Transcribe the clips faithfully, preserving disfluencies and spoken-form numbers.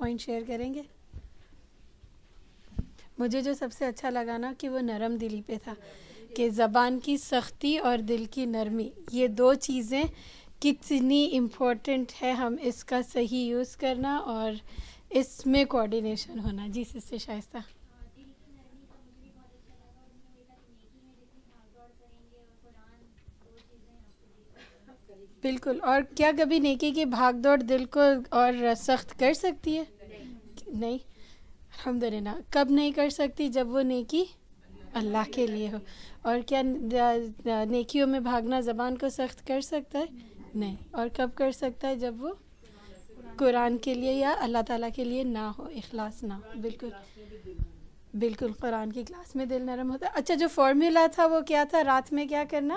Point share کریں گے؟ مجھے جو سب سے اچھا لگا نا کہ وہ نرم دلی پہ تھا، کہ زبان کی سختی اور دل کی نرمی، یہ دو چیزیں کتنی امپورٹنٹ ہے، ہم اس کا صحیح یوز کرنا اور اس میں کوآرڈینیشن ہونا. جی سسٹر شائستہ. بالکل. اور کیا کبھی نیکی کی بھاگ دوڑ دل کو اور سخت کر سکتی ہے؟ نہیں. الحمدللہ. کب نہیں کر سکتی؟ جب وہ نیکی اللہ کے لیے ہو. اور کیا نیکیوں میں بھاگنا زبان کو سخت کر سکتا ہے؟ نہیں. اور کب کر سکتا ہے؟ جب وہ قرآن کے لیے یا اللہ تعالیٰ کے لیے نہ ہو، اخلاص نہ ہو. بالکل بالکل. قرآن کی کلاس میں دل نرم ہوتا ہے. اچھا، جو فارمولا تھا وہ کیا تھا؟ رات میں کیا کرنا؟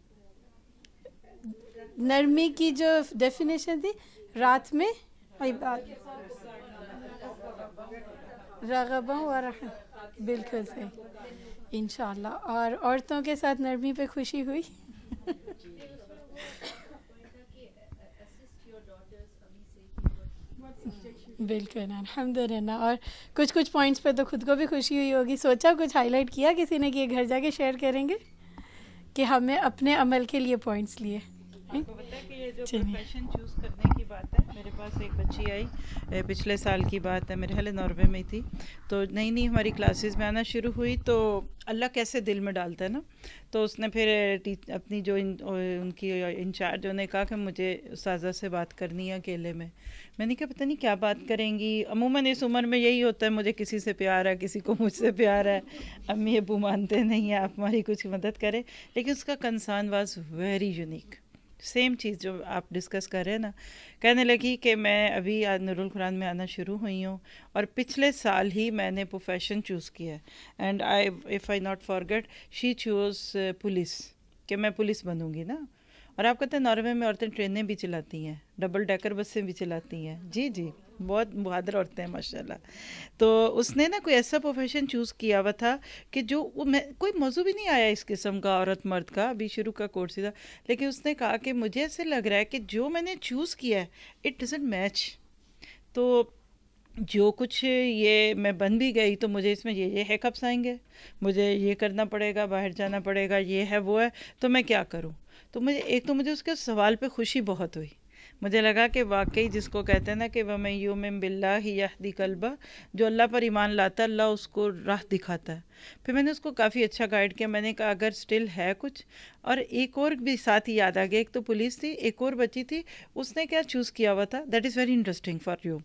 نرمی کی جو ڈیفینیشن تھی، رات میں رغباں و رحم. بالکل صحیح. انشاءاللہ. اور عورتوں کے ساتھ نرمی پہ خوشی ہوئی. بالکل الحمدللہ. اور کچھ کچھ پوائنٹس پہ تو خود کو بھی خوشی ہوئی ہوگی. سوچا کچھ ہائی لائٹ کیا کسی نے کہ یہ گھر جا کے شیئر کریں گے کہ ہمیں اپنے عمل کے لیے پوائنٹس لیے. آپ کو پتہ ہے کہ یہ جو پروفیشن چوز کرنے کی بات ہے، میرے پاس ایک بچی آئی پچھلے سال کی بات ہے، میرے خیال نوروے میں تھی، تو نئی نئی ہماری کلاسز میں آنا شروع ہوئی. تو اللہ کیسے دل میں ڈالتا ہے نا. تو اس نے پھر اپنی جو ان کی انچارج انہوں نے کہا کہ مجھے استاذہ سے بات کرنی ہے اکیلے میں. میں نے کہا پتہ نہیں کیا بات کریں گی. عموماً اس عمر میں یہی ہوتا ہے، مجھے کسی سے پیار ہے، کسی کو مجھ سے پیار ہے، امی ابو مانتے نہیں ہیں آپ ہماری کچھ مدد کریں. لیکن اس کا concern was very unique. Same چیز جو آپ ڈسکس کر رہے ہیں نا. کہنے لگی کہ میں ابھی نور القرآن میں آنا شروع ہوئی ہوں اور پچھلے سال ہی میں نے پروفیشن چوز کیا ہے. And I if I not forget she choose police, کہ میں پولیس بنوں گی نا. اور آپ کہتے ہیں ناروے میں عورتیں ٹرینیں بھی چلاتی ہیں، ڈبل ڈیکر بسیں بھی چلاتی ہیں. جی جی بہت بہادر عورتیں ہیں ماشاء اللہ. تو اس نے نا کوئی ایسا پروفیشن چوز کیا ہوا تھا کہ جو کوئی موضوع بھی نہیں آیا اس قسم کا عورت مرد کا، ابھی شروع کا کورس ہی تھا. لیکن اس نے کہا کہ مجھے ایسے لگ رہا ہے کہ جو میں نے چوز کیا ہے اٹ ڈزنٹ میچ. تو جو کچھ یہ میں بن بھی گئی تو مجھے اس میں یہ یہ ہیکپس آئیں گے، مجھے یہ کرنا پڑے گا، باہر جانا پڑے گا، یہ ہے وہ ہے، تو میں کیا کروں. تو مجھے ایک تو مجھے اس کے سوال پہ خوشی بہت ہوئی. مجھے لگا کہ واقعی جس کو کہتے ہیں نا کہ وَمَن یُؤْمِن بِاللَّهِ یَہْدِ قَلْبَهُ، جو اللہ پر ایمان لاتا ہے اللہ اس کو راہ دکھاتا ہے. پھر میں نے اس کو کافی اچھا گائیڈ کیا. میں نے کہا اگر سٹل ہے کچھ، اور ایک اور بھی ساتھ ہی یاد آ گیا، ایک تو پولیس تھی، ایک اور بچی تھی، اس نے کیا چوز کیا ہوا تھا. That is very interesting for you.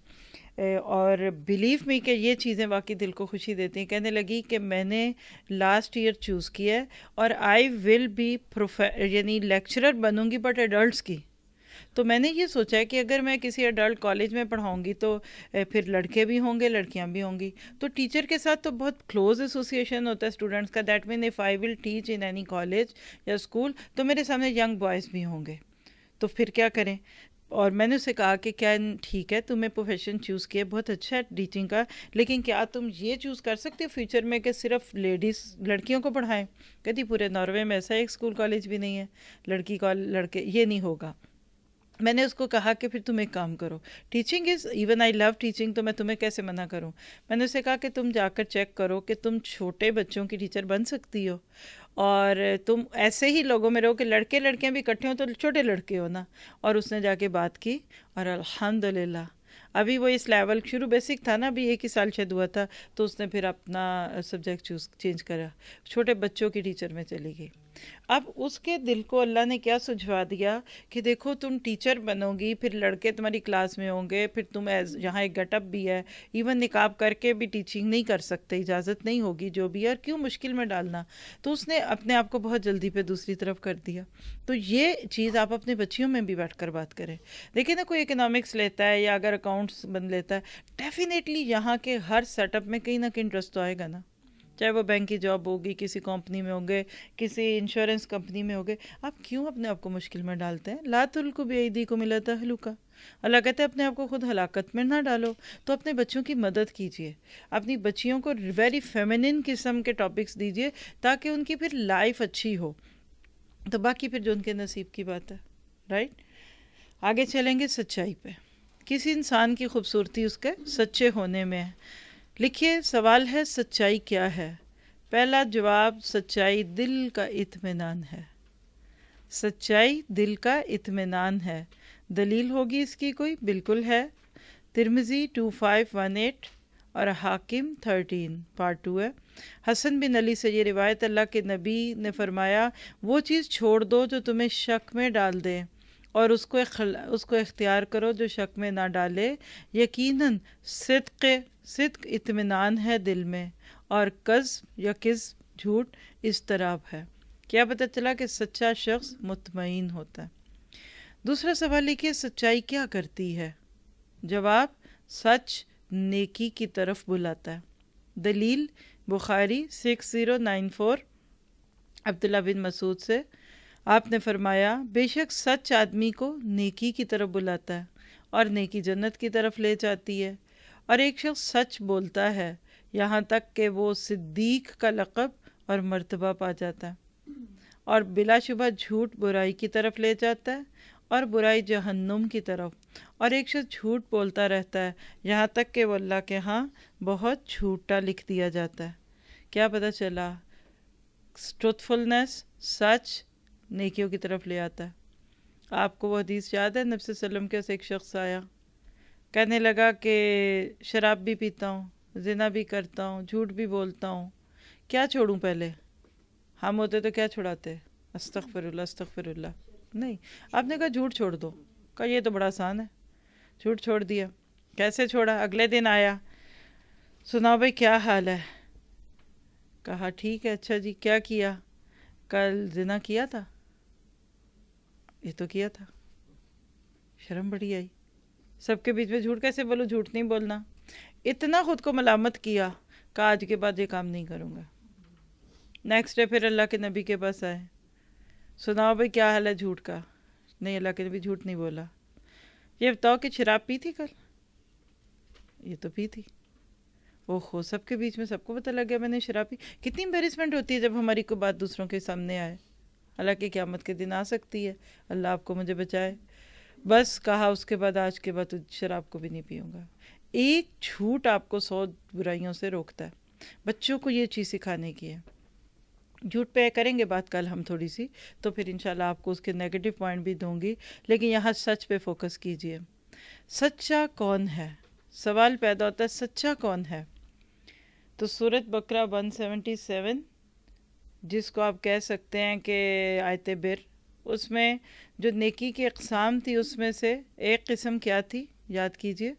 اور بلیو می کہ یہ چیزیں واقعی دل کو خوشی دیتی ہیں. کہنے لگی کہ میں نے لاسٹ ایئر چوز کیا ہے اور آئی ول بی یعنی لیکچرر بنوں گی بٹ ایڈلٹس کی. تو میں نے یہ سوچا ہے کہ اگر میں کسی ایڈلٹ کالج میں پڑھاؤں گی تو پھر لڑکے بھی ہوں گے، لڑکیاں بھی ہوں گی. تو ٹیچر کے ساتھ تو بہت کلوز ایسوسیشن ہوتا ہے اسٹوڈنٹس کا. That man if I will teach in any college یا اسکول تو میرے سامنے ینگ بوائز بھی ہوں گے. تو پھر کیا کریں. اور میں نے اسے کہا کہ کیا ٹھیک ہے تمہیں پروفیشن چوز کیا بہت اچھا ہے ٹیچنگ کا، لیکن کیا تم یہ چوز کر سکتے ہو فیوچر میں کہ صرف لیڈیز لڑکیوں کو پڑھائیں. کہتی پورے ناروے میں ایسا ایک اسکول کالج بھی نہیں ہے لڑکی کا لڑکے، یہ نہیں ہوگا. میں نے اس کو کہا کہ پھر تم ایک کام کرو، teaching is even I love teaching, تو میں تمہیں کیسے منع کروں. میں نے اسے کہا کہ تم جا کر چیک کرو کہ تم چھوٹے بچوں کی ٹیچر بن سکتی ہو، اور تم ایسے ہی لوگوں میں رہو کہ لڑکے لڑکیاں بھی اکٹھے ہوں تو چھوٹے لڑکے ہو نا. اور اس نے جا کے بات کی اور الحمدللہ ابھی وہ اس لیول شروع بیسک تھا نا، ابھی ایک ہی سال شاید ہوا تھا، تو اس نے پھر اپنا سبجیکٹ چوز چینج کرا، چھوٹے بچوں کی ٹیچر میں چلی گئی. اب اس کے دل کو اللہ نے کیا سجھوا دیا کہ دیکھو تم ٹیچر بنو گی، پھر لڑکے تمہاری کلاس میں ہوں گے، پھر تم ایز یہاں ایک گٹ اپ بھی ہے، ایون نقاب کر کے بھی ٹیچنگ نہیں کر سکتے، اجازت نہیں ہوگی جو بھی ہے، اور کیوں مشکل میں ڈالنا. تو اس نے اپنے آپ کو بہت جلدی پہ دوسری طرف کر دیا. تو یہ چیز آپ اپنے بچیوں میں بھی بیٹھ کر بات کریں. دیکھیں نا کوئی اکنامکس لیتا ہے یا اگر اکاؤنٹس بن لیتا ہے، ڈیفینیٹلی یہاں کے ہر سیٹ اپ میں کہیں نہ کہیں انٹرسٹ تو آئے گا نا. چاہے وہ بینک کی جاب ہوگی، کسی کمپنی میں ہوں گے، کسی انشورنس کمپنی میں ہوگے. آپ کیوں اپنے آپ کو مشکل میں ڈالتے ہیں؟ لا تلقوا بایدیکم الی التہلکہ. اللہ کہتے ہیں اپنے آپ کو خود ہلاکت میں نہ ڈالو. تو اپنے بچوں کی مدد کیجیے، اپنی بچیوں کو ویری فیمنن قسم کے ٹاپکس دیجیے تاکہ ان کی پھر لائف اچھی ہو. تو باقی پھر جو ان کے نصیب کی بات ہے. رائٹ. آگے چلیں گے سچائی پہ کسی انسان کی خوبصورتی اس کے سچے ہونے میں ہے۔ لکھیے سوال ہے سچائی کیا ہے؟ پہلا جواب سچائی دل کا اطمینان ہے۔ سچائی دل کا اطمینان ہے۔ دلیل ہوگی اس کی کوئی؟ بالکل ہے۔ ترمذی ٹو فائیو ون ایٹ اور حاکم تھرٹین پارٹ ٹو ہے۔ حسن بن علی سے یہ روایت، اللہ کے نبی نے فرمایا وہ چیز چھوڑ دو جو تمہیں شک میں ڈال دے اور اس کو اس کو اختیار کرو جو شک میں نہ ڈالے۔ یقیناً صدق صدق اطمینان ہے دل میں، اور کذب یا کذب جھوٹ اضطراب ہے۔ کیا پتہ چلا کہ سچا شخص مطمئن ہوتا ہے۔ دوسرا سوال لکھیے سچائی کیا کرتی ہے؟ جواب سچ نیکی کی طرف بلاتا ہے۔ دلیل بخاری سکس زیرو نائن فور عبداللہ بن مسعود سے آپ نے فرمایا بے شک سچ آدمی کو نیکی کی طرف بلاتا ہے اور نیکی جنت کی طرف لے جاتی ہے، اور ایک شخص سچ بولتا ہے یہاں تک کہ وہ صدیق کا لقب اور مرتبہ پا جاتا ہے، اور بلا شبہ جھوٹ برائی کی طرف لے جاتا ہے اور برائی جہنم کی طرف، اور ایک شخص جھوٹ بولتا رہتا ہے یہاں تک کہ وہ اللہ کے ہاں بہت جھوٹا لکھ دیا جاتا ہے۔ کیا پتہ چلا؟ ٹروتھفلنس، سچ نیکیوں کی طرف لے آتا ہے۔ آپ کو وہ حدیث یاد ہے؟ نبی صلی اللہ علیہ وسلم کے پاس ایک شخص آیا، کہنے لگا کہ شراب بھی پیتا ہوں، زنا بھی کرتا ہوں، جھوٹ بھی بولتا ہوں، کیا چھوڑوں پہلے؟ ہم ہوتے تو کیا چھڑاتے؟ استغفر اللہ استغفر اللہ، نہیں، آپ نے کہا جھوٹ چھوڑ دو۔ کہا یہ تو بڑا آسان ہے، جھوٹ چھوڑ دیا۔ کیسے چھوڑا؟ اگلے دن آیا، سناؤ بھائی کیا حال ہے؟ کہا ٹھیک ہے، اچھا جی کیا کیا؟ کل زنا کیا تھا؟ یہ تو کیا تھا۔ شرم بڑی آئی، سب کے بیچ میں جھوٹ کیسے بولو؟ جھوٹ نہیں بولنا۔ اتنا خود کو ملامت کیا، کہا آج کے بعد یہ کام نہیں کروں گا۔ نیکسٹ ڈے پھر اللہ کے نبی کے پاس آئے، سناؤ بھائی کیا حال ہے جھوٹ کا؟ نہیں، اللہ کے نبی جھوٹ نہیں بولا۔ یہ بتاؤ کہ شراب پی تھی کل؟ یہ تو پی تھی۔ اوہو، سب کے بیچ میں سب کو پتہ لگ گیا میں نے شراب پی۔ کتنی امبیرسمنٹ ہوتی ہے جب ہماری کوئی بات دوسروں کے سامنے آئے۔ اللہ کی قیامت کے دن آ سکتی ہے، اللہ آپ کو مجھے بچائے۔ بس کہا اس کے بعد آج کے بعد شراب کو بھی نہیں پیوں گا۔ ایک جھوٹ آپ کو سو برائیوں سے روکتا ہے۔ بچوں کو یہ چیز سکھانے کی ہے۔ جھوٹ پہ کریں گے بات کل ہم تھوڑی سی، تو پھر انشاءاللہ آپ کو اس کے نیگیٹو پوائنٹ بھی دوں گی، لیکن یہاں سچ پہ فوکس کیجئے۔ سچا کون ہے؟ سوال پیدا ہوتا ہے سچا کون ہے؟ تو سورۃ بقرہ ون سیونٹی سیون، جس کو آپ کہہ سکتے ہیں کہ آیت بر، اس میں جو نیکی کی اقسام تھی اس میں سے ایک قسم کیا تھی؟ یاد کیجئے،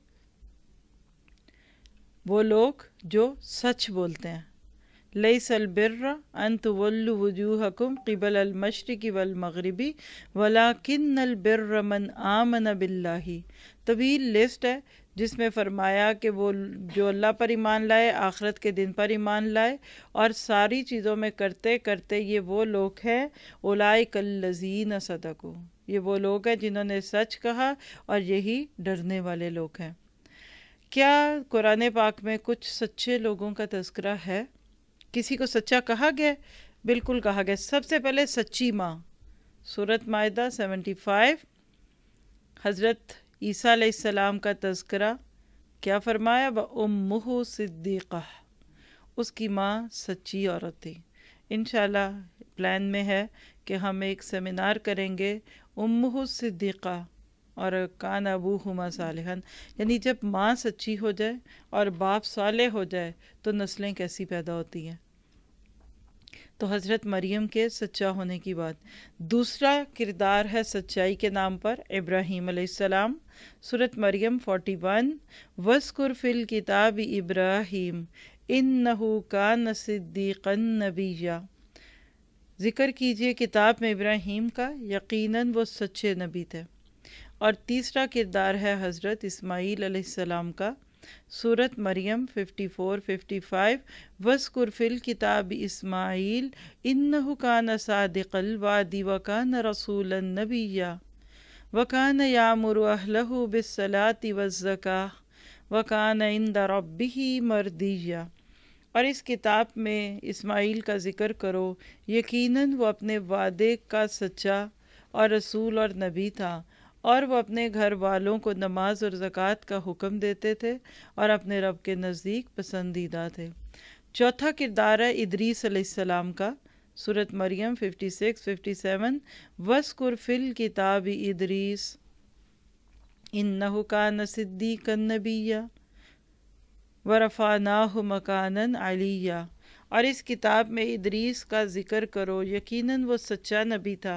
وہ لوگ جو سچ بولتے ہیں۔ لیس البر ان تولوا وجوہکم قبل المشرق والمغرب ولکن البر من آمن باللہ۔ طویل لسٹ ہے جس میں فرمایا کہ وہ جو اللہ پر ایمان لائے، آخرت کے دن پر ایمان لائے، اور ساری چیزوں میں کرتے کرتے یہ وہ لوگ ہیں اولئک الذین صدقوا، یہ وہ لوگ ہیں جنہوں نے سچ کہا، اور یہی ڈرنے والے لوگ ہیں۔ کیا قرآن پاک میں کچھ سچے لوگوں کا تذکرہ ہے؟ کسی کو سچا کہا گیا؟ بالکل کہا گیا۔ سب سے پہلے سچی ماں، سورۃ مائدہ سیونٹی فائیو، حضرت عیسیٰ علیہ السلام کا تذکرہ کیا فرمایا؟ وَأُمُّهُ صِدِّیقَةٌ، اس کی ماں سچی عورت تھی۔ انشاءاللہ پلان میں ہے کہ ہم ایک سیمینار کریں گے امہ صدیقہ اور کان ابوہما صالحا، یعنی جب ماں سچی ہو جائے اور باپ صالح ہو جائے تو نسلیں کیسی پیدا ہوتی ہیں۔ تو حضرت مریم کے سچا ہونے کی بات۔ دوسرا کردار ہے سچائی کے نام پر ابراہیم علیہ السلام، سورۃ مریم فورٹی ون، وَاذْكُرْ فِي الْكِتَابِ ابراہیم اِنَّهُ كَانَ صِدِّيقًا نَبِيًّا، ذکر کیجئے کتاب میں ابراہیم کا، یقیناً وہ سچے نبی تھے۔ اور تیسرا کردار ہے حضرت اسماعیل علیہ السلام کا، سورۃ مریم ففٹی فور ففٹی فائیو، وَاذْكُرْ فِي الْكِتَابِ اسماعیل اِنَّهُ كَانَ صَادِقَ الْوَعْدِ وَكَانَ رَسُولًا نَبِيًّا وَكَانَ يَأْمُرُ أَهْلَهُ بِالصَّلَاةِ وَالزَّكَاةِ وَكَانَ عِندَ رَبِّهِ مَرْضِيًّا۔ اور اس کتاب میں اسماعیل کا ذکر کرو، یقیناً وہ اپنے وعدے کا سچا اور رسول اور نبی تھا، اور وہ اپنے گھر والوں کو نماز اور زکوٰۃ کا حکم دیتے تھے اور اپنے رب کے نزدیک پسندیدہ تھے۔ چوتھا کردار ہے ادریس علیہ السلام کا، سورۃ مریم ففٹی سکس ففٹی سیون، وَاذْكُرْ فِي الْكِتَابِ ادریس إِنَّهُ كَانَ صِدِّيقًا نَبِيًّا وَرَفَعْنَاهُ مَكَانًا عَلِيًّا، اور اس کتاب میں ادریس کا ذکر کرو، یقیناً وہ سچا نبی تھا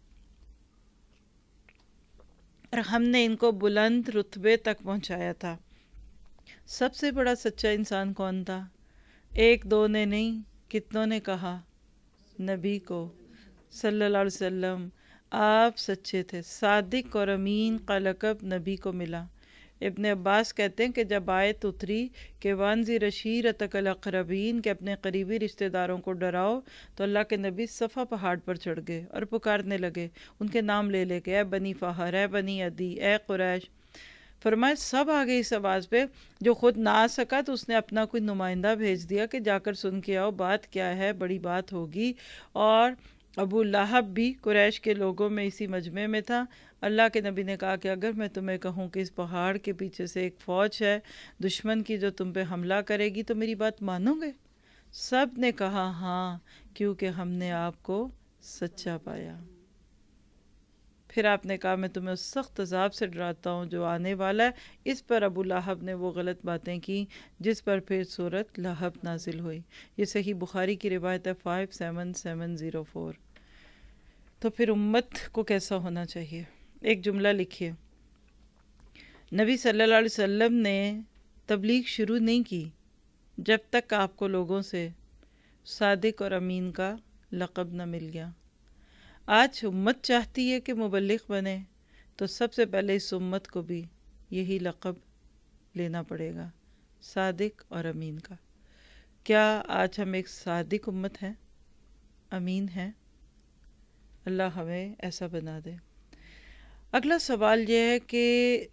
اور ہم نے ان کو بلند رتبے تک پہنچایا تھا۔ سب سے بڑا سچا انسان کون تھا؟ ایک دو نے نہیں، کتنوں نے کہا؟ نبی کو صلی اللہ علیہ وسلم، آپ سچے تھے، صادق اور امین کا لقب نبی کو ملا۔ ابن عباس کہتے ہیں کہ جب آیت اتری کہ وانذر عشیرتک الاقربین، کہ اپنے قریبی رشتہ داروں کو ڈراؤ، تو اللہ کے نبی صفا پہاڑ پر چڑھ گئے اور پکارنے لگے، ان کے نام لے لے کے، اے بنی فہر، اے بنی عدی، اے قریش۔ فرمائے سب آگے اس آواز پہ، جو خود نہ آ سکا تو اس نے اپنا کوئی نمائندہ بھیج دیا کہ جا کر سن کے آؤ، بات کیا ہے، بڑی بات ہوگی۔ اور ابو لہب بھی قریش کے لوگوں میں اسی مجمع میں تھا۔ اللہ کے نبی نے کہا کہ اگر میں تمہیں کہوں کہ اس پہاڑ کے پیچھے سے ایک فوج ہے دشمن کی جو تم پہ حملہ کرے گی تو میری بات مانو گے؟ سب نے کہا ہاں، کیونکہ ہم نے آپ کو سچا پایا۔ پھر آپ نے کہا میں تمہیں اس سخت عذاب سے ڈراتا ہوں جو آنے والا ہے۔ اس پر ابو لہب نے وہ غلط باتیں کی جس پر پھر سورۃ لہب نازل ہوئی۔ یہ صحیح بخاری کی روایت ہے five seven seven zero four. تو پھر امت کو کیسا ہونا چاہیے؟ ایک جملہ لکھیے، نبی صلی اللہ علیہ وسلم نے تبلیغ شروع نہیں کی جب تک آپ کو لوگوں سے صادق اور امین کا لقب نہ مل گیا۔ آج امت چاہتی ہے کہ مبلغ بنے تو سب سے پہلے اس امت کو بھی یہی لقب لینا پڑے گا، صادق اور امین کا۔ کیا آج ہم ایک صادق امت ہیں، امین ہیں؟ اللہ ہمیں ایسا بنا دے۔ اگلا سوال یہ ہے کہ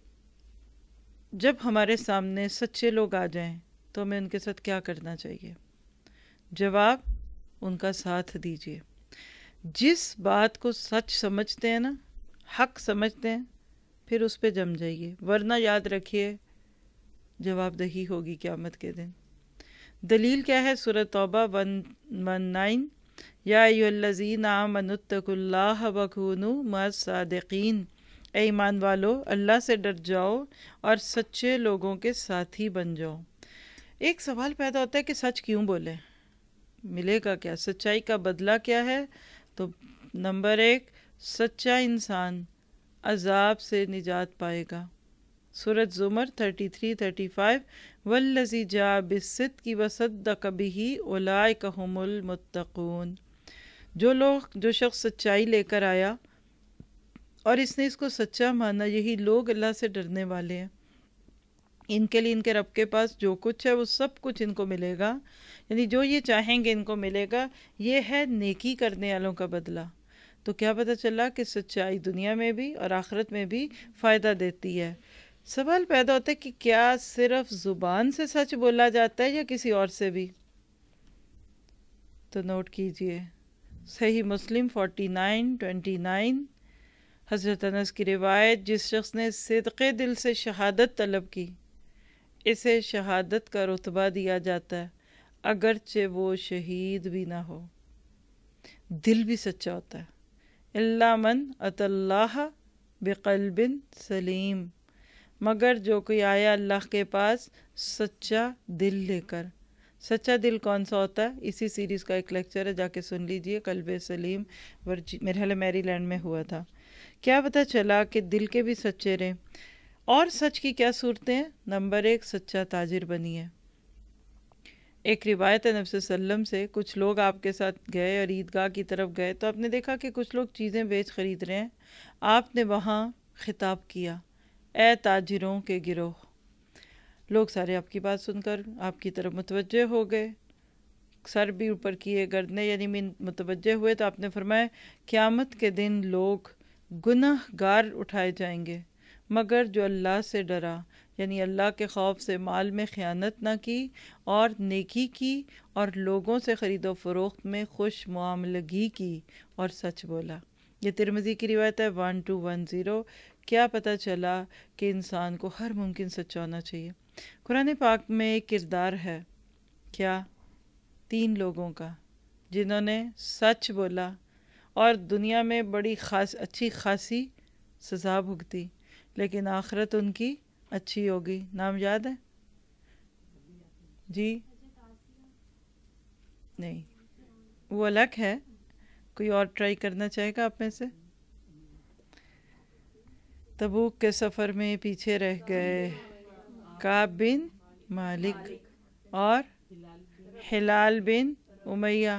جب ہمارے سامنے سچے لوگ آ جائیں تو ہمیں ان کے ساتھ کیا کرنا چاہیے؟ جواب، ان کا ساتھ دیجیے۔ جس بات کو سچ سمجھتے ہیں نا، حق سمجھتے ہیں، پھر اس پہ جم جائیے، ورنہ یاد رکھیے جواب دہی ہوگی قیامت کے دن۔ دلیل کیا ہے؟ سورۃ توبہ ون ون نائن، یا ایھا الذین آمنوا اتقوا اللہ وکونوا مع الصادقین، اے ایمان والو اللہ سے ڈر جاؤ اور سچے لوگوں کے ساتھی بن جاؤ۔ ایک سوال پیدا ہوتا ہے کہ سچ کیوں بولیں؟ ملے گا کیا؟ سچائی کا بدلہ کیا ہے؟ تو نمبر ایک، سچا انسان عذاب سے نجات پائے گا۔ سورۃ زمر تھرٹی تھری تھرٹی فائیو، والذی جاء بالصدق وصدق بہ اولئک ھم المتقون۔ جو لوگ جو شخص سچائی لے کر آیا اور اس نے اس کو سچا مانا، یہی لوگ اللہ سے ڈرنے والے ہیں۔ ان کے لیے ان کے رب کے پاس جو کچھ ہے وہ سب کچھ ان کو ملے گا، یعنی جو یہ چاہیں گے ان کو ملے گا۔ یہ ہے نیکی کرنے والوں کا بدلہ۔ تو کیا پتہ چلا کہ سچائی دنیا میں بھی اور آخرت میں بھی فائدہ دیتی ہے۔ سوال پیدا ہوتا ہے کہ کیا صرف زبان سے سچ بولا جاتا ہے یا کسی اور سے بھی؟ تو نوٹ کیجئے، صحیح مسلم فورٹی نائن ٹوینٹی نائن، حضرت انس کی روایت، جس شخص نے صدقے دل سے شہادت طلب کی اسے شہادت کا رتبہ دیا جاتا ہے اگرچہ وہ شہید بھی نہ ہو۔ دل بھی سچا ہوتا ہے، الا من اتی اللہ بقلب سلیم، مگر جو کوئی آیا اللہ کے پاس سچا دل لے کر۔ سچا دل کون سا ہوتا ہے؟ اسی سیریز کا ایک لیکچر ہے، جا کے سن لیجئے، قلب سلیم، میرے حال میری لینڈ میں ہوا تھا۔ کیا پتہ چلا کہ دل کے بھی سچے رہیں۔ اور سچ کی کیا صورتیں ہیں؟ نمبر ایک، سچا تاجر بنیے۔ ایک روایت ہے نبی صلی اللہ علیہ وسلم سے، کچھ لوگ آپ کے ساتھ گئے اور عیدگاہ کی طرف گئے تو آپ نے دیکھا کہ کچھ لوگ چیزیں بیچ خرید رہے ہیں۔ آپ نے وہاں خطاب کیا، اے تاجروں کے گروہ۔ لوگ سارے آپ کی بات سن کر آپ کی طرف متوجہ ہو گئے، سر بھی اوپر کیے، گردنے یعنی متوجہ ہوئے۔ تو آپ نے فرمایا قیامت کے دن لوگ گناہ گار اٹھائے جائیں گے مگر جو اللہ سے ڈرا، یعنی اللہ کے خوف سے مال میں خیانت نہ کی اور نیکی کی اور لوگوں سے خرید و فروخت میں خوش معاملگی کی اور سچ بولا۔ یہ ترمذی کی روایت ہے ون ٹو ون زیرو، کیا پتہ چلا کہ انسان کو ہر ممکن سچا ہونا چاہیے. قرآن پاک میں ایک کردار ہے کیا تین لوگوں کا جنہوں نے سچ بولا اور دنیا میں بڑی خاص اچھی خاصی سزا بھگتی، لیکن آخرت ان کی اچھی ہوگی. نام یاد ہے؟ جی نہیں، وہ الگ ہے. کوئی اور ٹرائی کرنا چاہے گا آپ میں سے؟ تبوک کے سفر میں پیچھے رہ گئے کعب بن مالک اور ہلال بن امیہ.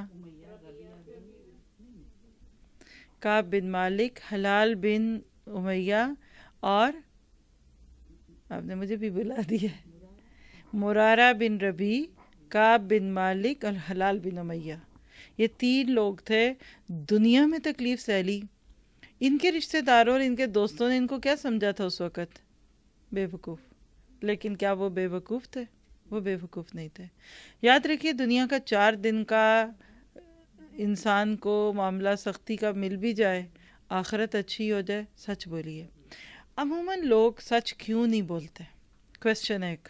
کعب بن مالک، ہلال بن امیہ اور آپ نے مجھے بھی بلا دیا مرارہ بن ربی، کعب بن مالک اور ہلال بن امیہ. یہ تین لوگ تھے دنیا میں تکلیف سہلی. ان کے رشتہ داروں اور ان کے دوستوں نے ان کو کیا سمجھا تھا اس وقت؟ بے وقوف. لیکن کیا وہ بے وقوف تھے؟ وہ بے وقوف نہیں تھے. یاد رکھیے دنیا کا چار دن کا انسان کو معاملہ سختی کا مل بھی جائے، آخرت اچھی ہو جائے، سچ بولیے. عموماً لوگ سچ کیوں نہیں بولتے؟ کویسچن ایک،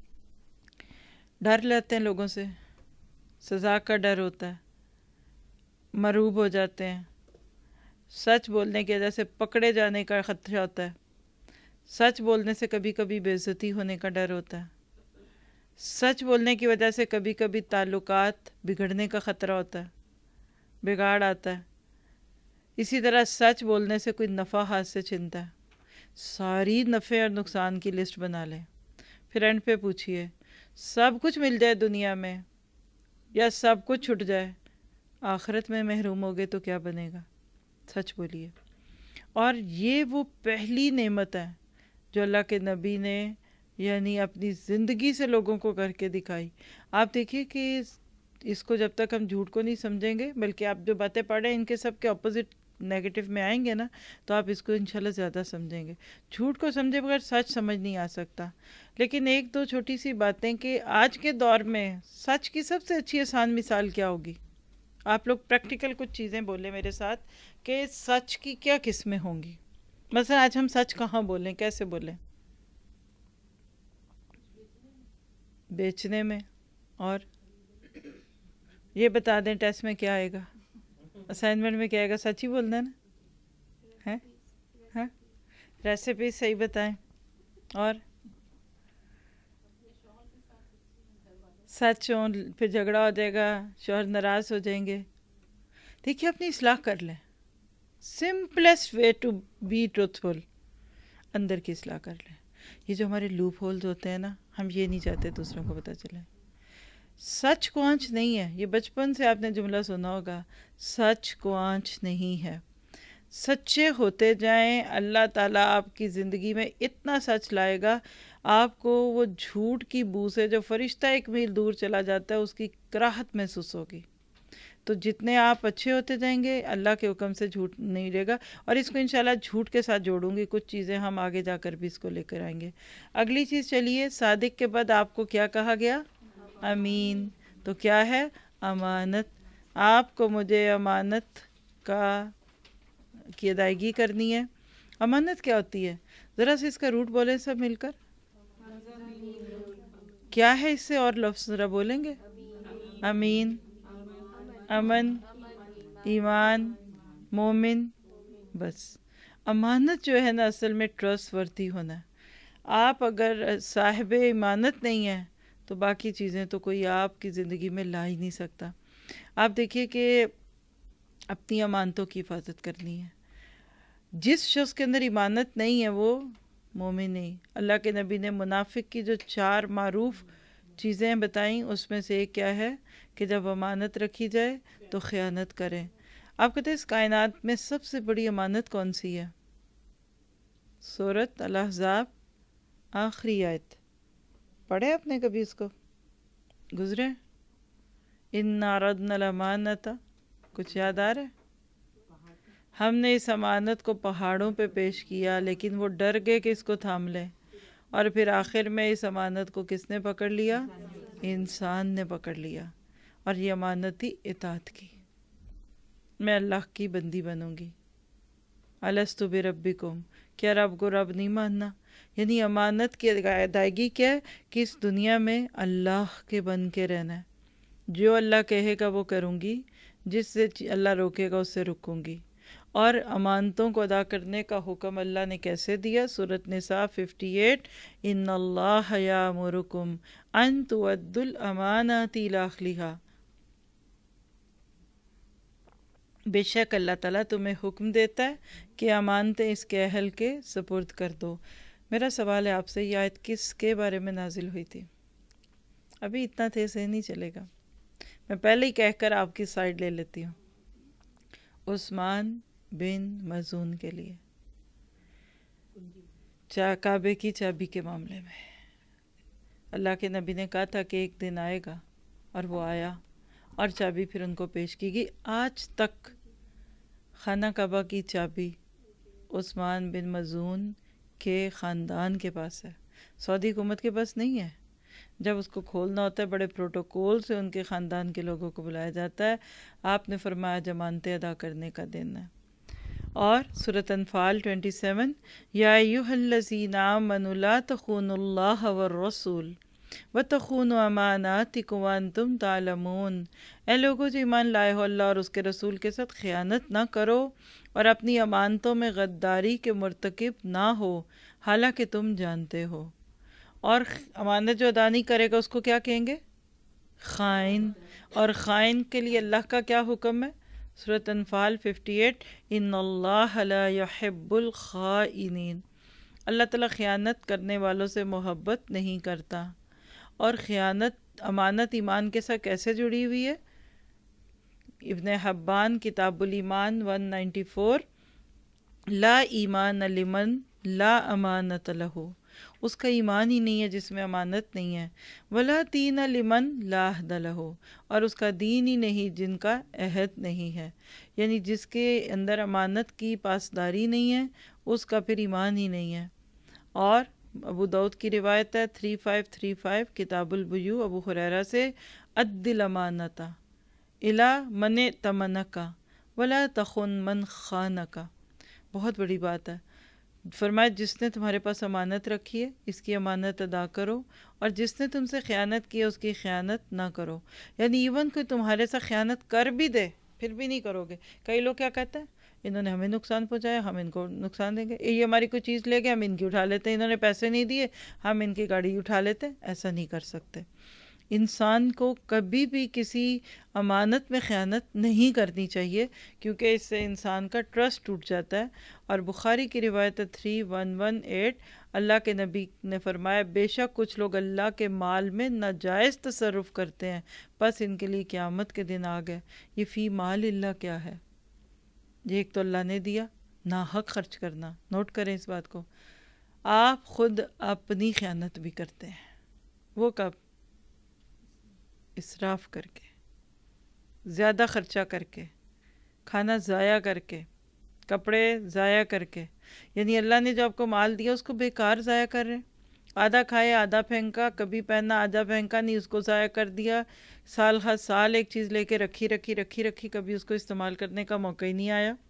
ڈر لیتے ہیں لوگوں سے، سزا کا ڈر ہوتا ہے، مرعوب ہو جاتے ہیں، سچ بولنے کی وجہ سے پکڑے جانے کا خطرہ ہوتا ہے، سچ بولنے سے کبھی کبھی بے عزتی ہونے کا ڈر ہوتا ہے، سچ بولنے کی وجہ سے کبھی کبھی تعلقات بگڑنے کا خطرہ ہوتا ہے، بگاڑ آتا ہے. اسی طرح سچ بولنے سے کوئی نفع ہاتھ سے چھنتا ہے. ساری نفع اور نقصان کی لسٹ بنا لیں، پھر اینڈ پہ پوچھئے سب کچھ مل جائے دنیا میں یا سب کچھ چھٹ جائے، آخرت میں محروم ہوگے تو کیا بنے گا؟ سچ بولیے. اور یہ وہ پہلی نعمت ہے جو اللہ کے نبی نے یعنی اپنی زندگی سے لوگوں کو کر کے دکھائی. آپ دیکھیے کہ اس کو جب تک ہم جھوٹ کو نہیں سمجھیں گے، بلکہ آپ جو باتیں پڑھ رہے ہیں ان کے سب کے اپوزٹ نیگیٹو میں آئیں گے نا، تو آپ اس کو انشاءاللہ زیادہ سمجھیں گے. جھوٹ کو سمجھے بغیر سچ سمجھ نہیں آ سکتا. لیکن ایک دو چھوٹی سی باتیں کہ آج کے دور میں سچ کی سب سے اچھی آسان مثال کیا ہوگی؟ آپ لوگ پریکٹیکل کچھ چیزیں بولیں میرے ساتھ کہ سچ کی کیا قسمیں ہوں گی. مثلا آج ہم سچ کہاں بولیں، کیسے بولیں؟ بیچنے میں. اور یہ بتا دیں ٹیسٹ میں کیا آئے گا، اسائنمنٹ میں کیا آئے گا؟ سچ ہی بولنا ہے نا. ہے ریسیپی صحیح بتائیں. اور سچ ہو پھر جھگڑا ہو جائے گا، شوہر ناراض ہو جائیں گے. دیکھیے اپنی اصلاح کر لیں. Simplest way to be truthful, اندر کی اصلاح کر لیں. یہ جو ہمارے لوپ ہولز ہوتے ہیں نا، ہم یہ نہیں چاہتے دوسروں کو پتہ چلے. سچ کو آنچ نہیں ہے، یہ بچپن سے آپ نے جملہ سنا ہوگا، سچ کو آنچ نہیں ہے. سچے ہوتے جائیں، اللہ تعالیٰ آپ کی زندگی میں اتنا سچ لائے گا، آپ کو وہ جھوٹ کی بو سے جو فرشتہ ایک میل دور چلا جاتا ہے اس کی کراہت محسوس ہوگی. تو جتنے آپ اچھے ہوتے جائیں گے اللہ کے حکم سے جھوٹ نہیں رہے گا. اور اس کو انشاءاللہ جھوٹ کے ساتھ جوڑوں گی، کچھ چیزیں ہم آگے جا کر بھی اس کو لے کر آئیں گے. اگلی چیز چلیے، صادق کے بعد آپ کو کیا کہا گیا؟ امین. تو کیا ہے؟ امانت. آپ کو مجھے امانت کا کی ادائیگی کرنی ہے. امانت کیا ہوتی ہے؟ ذرا سے اس کا روٹ بولیں سب مل کر. کیا ہے اس سے اور لفظ ذرا بولیں گے؟ امین، امن، ایمان، مومن. بس امانت جو ہے نا اصل میں ٹرسٹ ورتھی ہونا ہے. آپ اگر صاحب امانت نہیں ہیں تو باقی چیزیں تو کوئی آپ کی زندگی میں لا ہی نہیں سکتا. آپ دیکھیے کہ اپنی امانتوں کی حفاظت کرنی ہے. جس شخص کے اندر امانت نہیں ہے وہ مومن نہیں. اللہ کے نبی نے منافق کی جو چار معروف چیزیں بتائیں اس میں سے ایک کیا ہے کہ جب امانت رکھی جائے تو خیانت کریں. آپ کہتے ہیں اس کائنات میں سب سے بڑی امانت کون سی ہے؟ سورۃ الاحزاب آخری آیت پڑھے آپ نے کبھی؟ اس کو گزرے؟ اِنَّا عَرَضْنَا الْأَمَانَةَ، کچھ یاد آ رہا ہے؟ ہم نے اس امانت کو پہاڑوں پہ پیش کیا لیکن وہ ڈر گئے کہ اس کو تھام لیں، اور پھر آخر میں اس امانت کو کس نے پکڑ لیا؟ انسان نے پکڑ لیا. اور یہ امانت تھی اطاعت کی. میں اللہ کی بندی بنوں گی. الستُ بربکم، کیا رب کو رب نہیں ماننا؟ یعنی امانت کی ادائیگی کیا ہے کہ اس دنیا میں اللہ کے بن کے رہنا ہے. جو اللہ کہے گا وہ کروں گی، جس سے اللہ روکے گا اس سے رکوں گی. اور امانتوں کو ادا کرنے کا حکم اللہ نے کیسے دیا؟ سورۃ نساء اٹھاون، ان اللہ یامرکم ان تؤدوا الامانات الی اہلھا. بے شک اللہ تعالیٰ تمہیں حکم دیتا ہے کہ امانتیں اس کے اہل کے سپرد کر دو. میرا سوال ہے آپ سے، یہ آیت کس کے بارے میں نازل ہوئی تھی؟ ابھی اتنا تیز سے نہیں چلے گا، میں پہلے ہی کہہ کر آپ کی سائڈ لے لیتی ہوں. عثمان بن مظعون کے لیے، کعبے کی چابی کے معاملے میں اللہ کے نبی نے کہا تھا کہ ایک دن آئے گا، اور وہ آیا اور چابی پھر ان کو پیش کی گئی. آج تک خانہ کعبہ کی چابی عثمان بن مظعون کے خاندان کے پاس ہے، سعودی حکومت کے پاس نہیں ہے. جب اس کو کھولنا ہوتا ہے بڑے پروٹوکول سے ان کے خاندان کے لوگوں کو بلایا جاتا ہے. آپ نے فرمایا ضمانتیں ادا کرنے کا دن ہے. اور سورۃ انفال سبیس، یا ایھا الذین آمنوا لا تخونوا اللہ والرسول وتخونوا اماناتکم وانتم تعلمون. اے لوگوں جو ایمان لائے ہو، اللہ اور اس کے رسول کے ساتھ خیانت نہ کرو اور اپنی امانتوں میں غداری کے مرتکب نہ ہو حالانکہ تم جانتے ہو. اور امانت جو ادا نہیں کرے گا اس کو کیا کہیں گے؟ خائن. اور خائن کے لیے اللہ کا کیا حکم ہے؟ سورۃ انفال اٹھاون، ان اللہ لا يحب الخائنین. اللہ تعالیٰ خیانت کرنے والوں سے محبت نہیں کرتا. اور خیانت، امانت ایمان کے ساتھ کیسے جڑی ہوئی ہے؟ ابن حبان کتاب الایمان ایک سو چورانوے، لا ایمان لمن لا امانت لہ. اس کا ایمان ہی نہیں ہے جس میں امانت نہیں ہے. ولا دین لمن لا عہد لہ. اور اس کا دین ہی نہیں جن کا عہد نہیں ہے. یعنی جس کے اندر امانت کی پاسداری نہیں ہے اس کا پھر ایمان ہی نہیں ہے. اور ابو داؤد کی روایت ہے تین پانچ تین پانچ کتاب البیوع ابو ہریرہ سے، ادِ الامانۃ الی من ائتمنک ولا تخن من خانک. بہت بڑی بات ہے. فرمایا جس نے تمہارے پاس امانت رکھی ہے اس کی امانت ادا کرو، اور جس نے تم سے خیانت کی ہے اس کی خیانت نہ کرو. یعنی ایون کوئی تمہارے ساتھ خیانت کر بھی دے پھر بھی نہیں کرو گے. کئی لوگ کیا کہتے ہیں، انہوں نے ہمیں نقصان پہنچایا ہم ان کو نقصان دیں گے، یہ ہماری کوئی چیز لے گئے ہم ان کی اٹھا لیتے ہیں، انہوں نے پیسے نہیں دیے ہم ان کی گاڑی اٹھا لیتے ہیں. ایسا نہیں کر سکتے. انسان کو کبھی بھی کسی امانت میں خیانت نہیں کرنی چاہیے، کیونکہ اس سے انسان کا ٹرسٹ ٹوٹ جاتا ہے. اور بخاری کی روایت تین سو اٹھارہ، اللہ کے نبی نے فرمایا بے شک کچھ لوگ اللہ کے مال میں ناجائز تصرف کرتے ہیں، بس ان کے لیے قیامت کے دن آ گئے. یہ فی مال اللہ کیا ہے؟ یہ ایک تو اللہ نے دیا، ناحق خرچ کرنا. نوٹ کریں اس بات کو. آپ خود اپنی خیانت بھی کرتے ہیں. وہ کب؟ اسراف کر کے، زیادہ خرچہ کر کے، کھانا ضائع کر کے، کپڑے ضائع کر کے. یعنی اللہ نے جو آپ کو مال دیا اس کو بیکار ضائع کر رہے ہیں. آدھا کھائے آدھا پھینکا، کبھی پہنا آدھا پھینکا نہیں، اس کو ضائع کر دیا. سال ہر سال ایک چیز لے کے رکھی رکھی رکھی رکھی کبھی اس کو استعمال کرنے کا موقع ہی نہیں آیا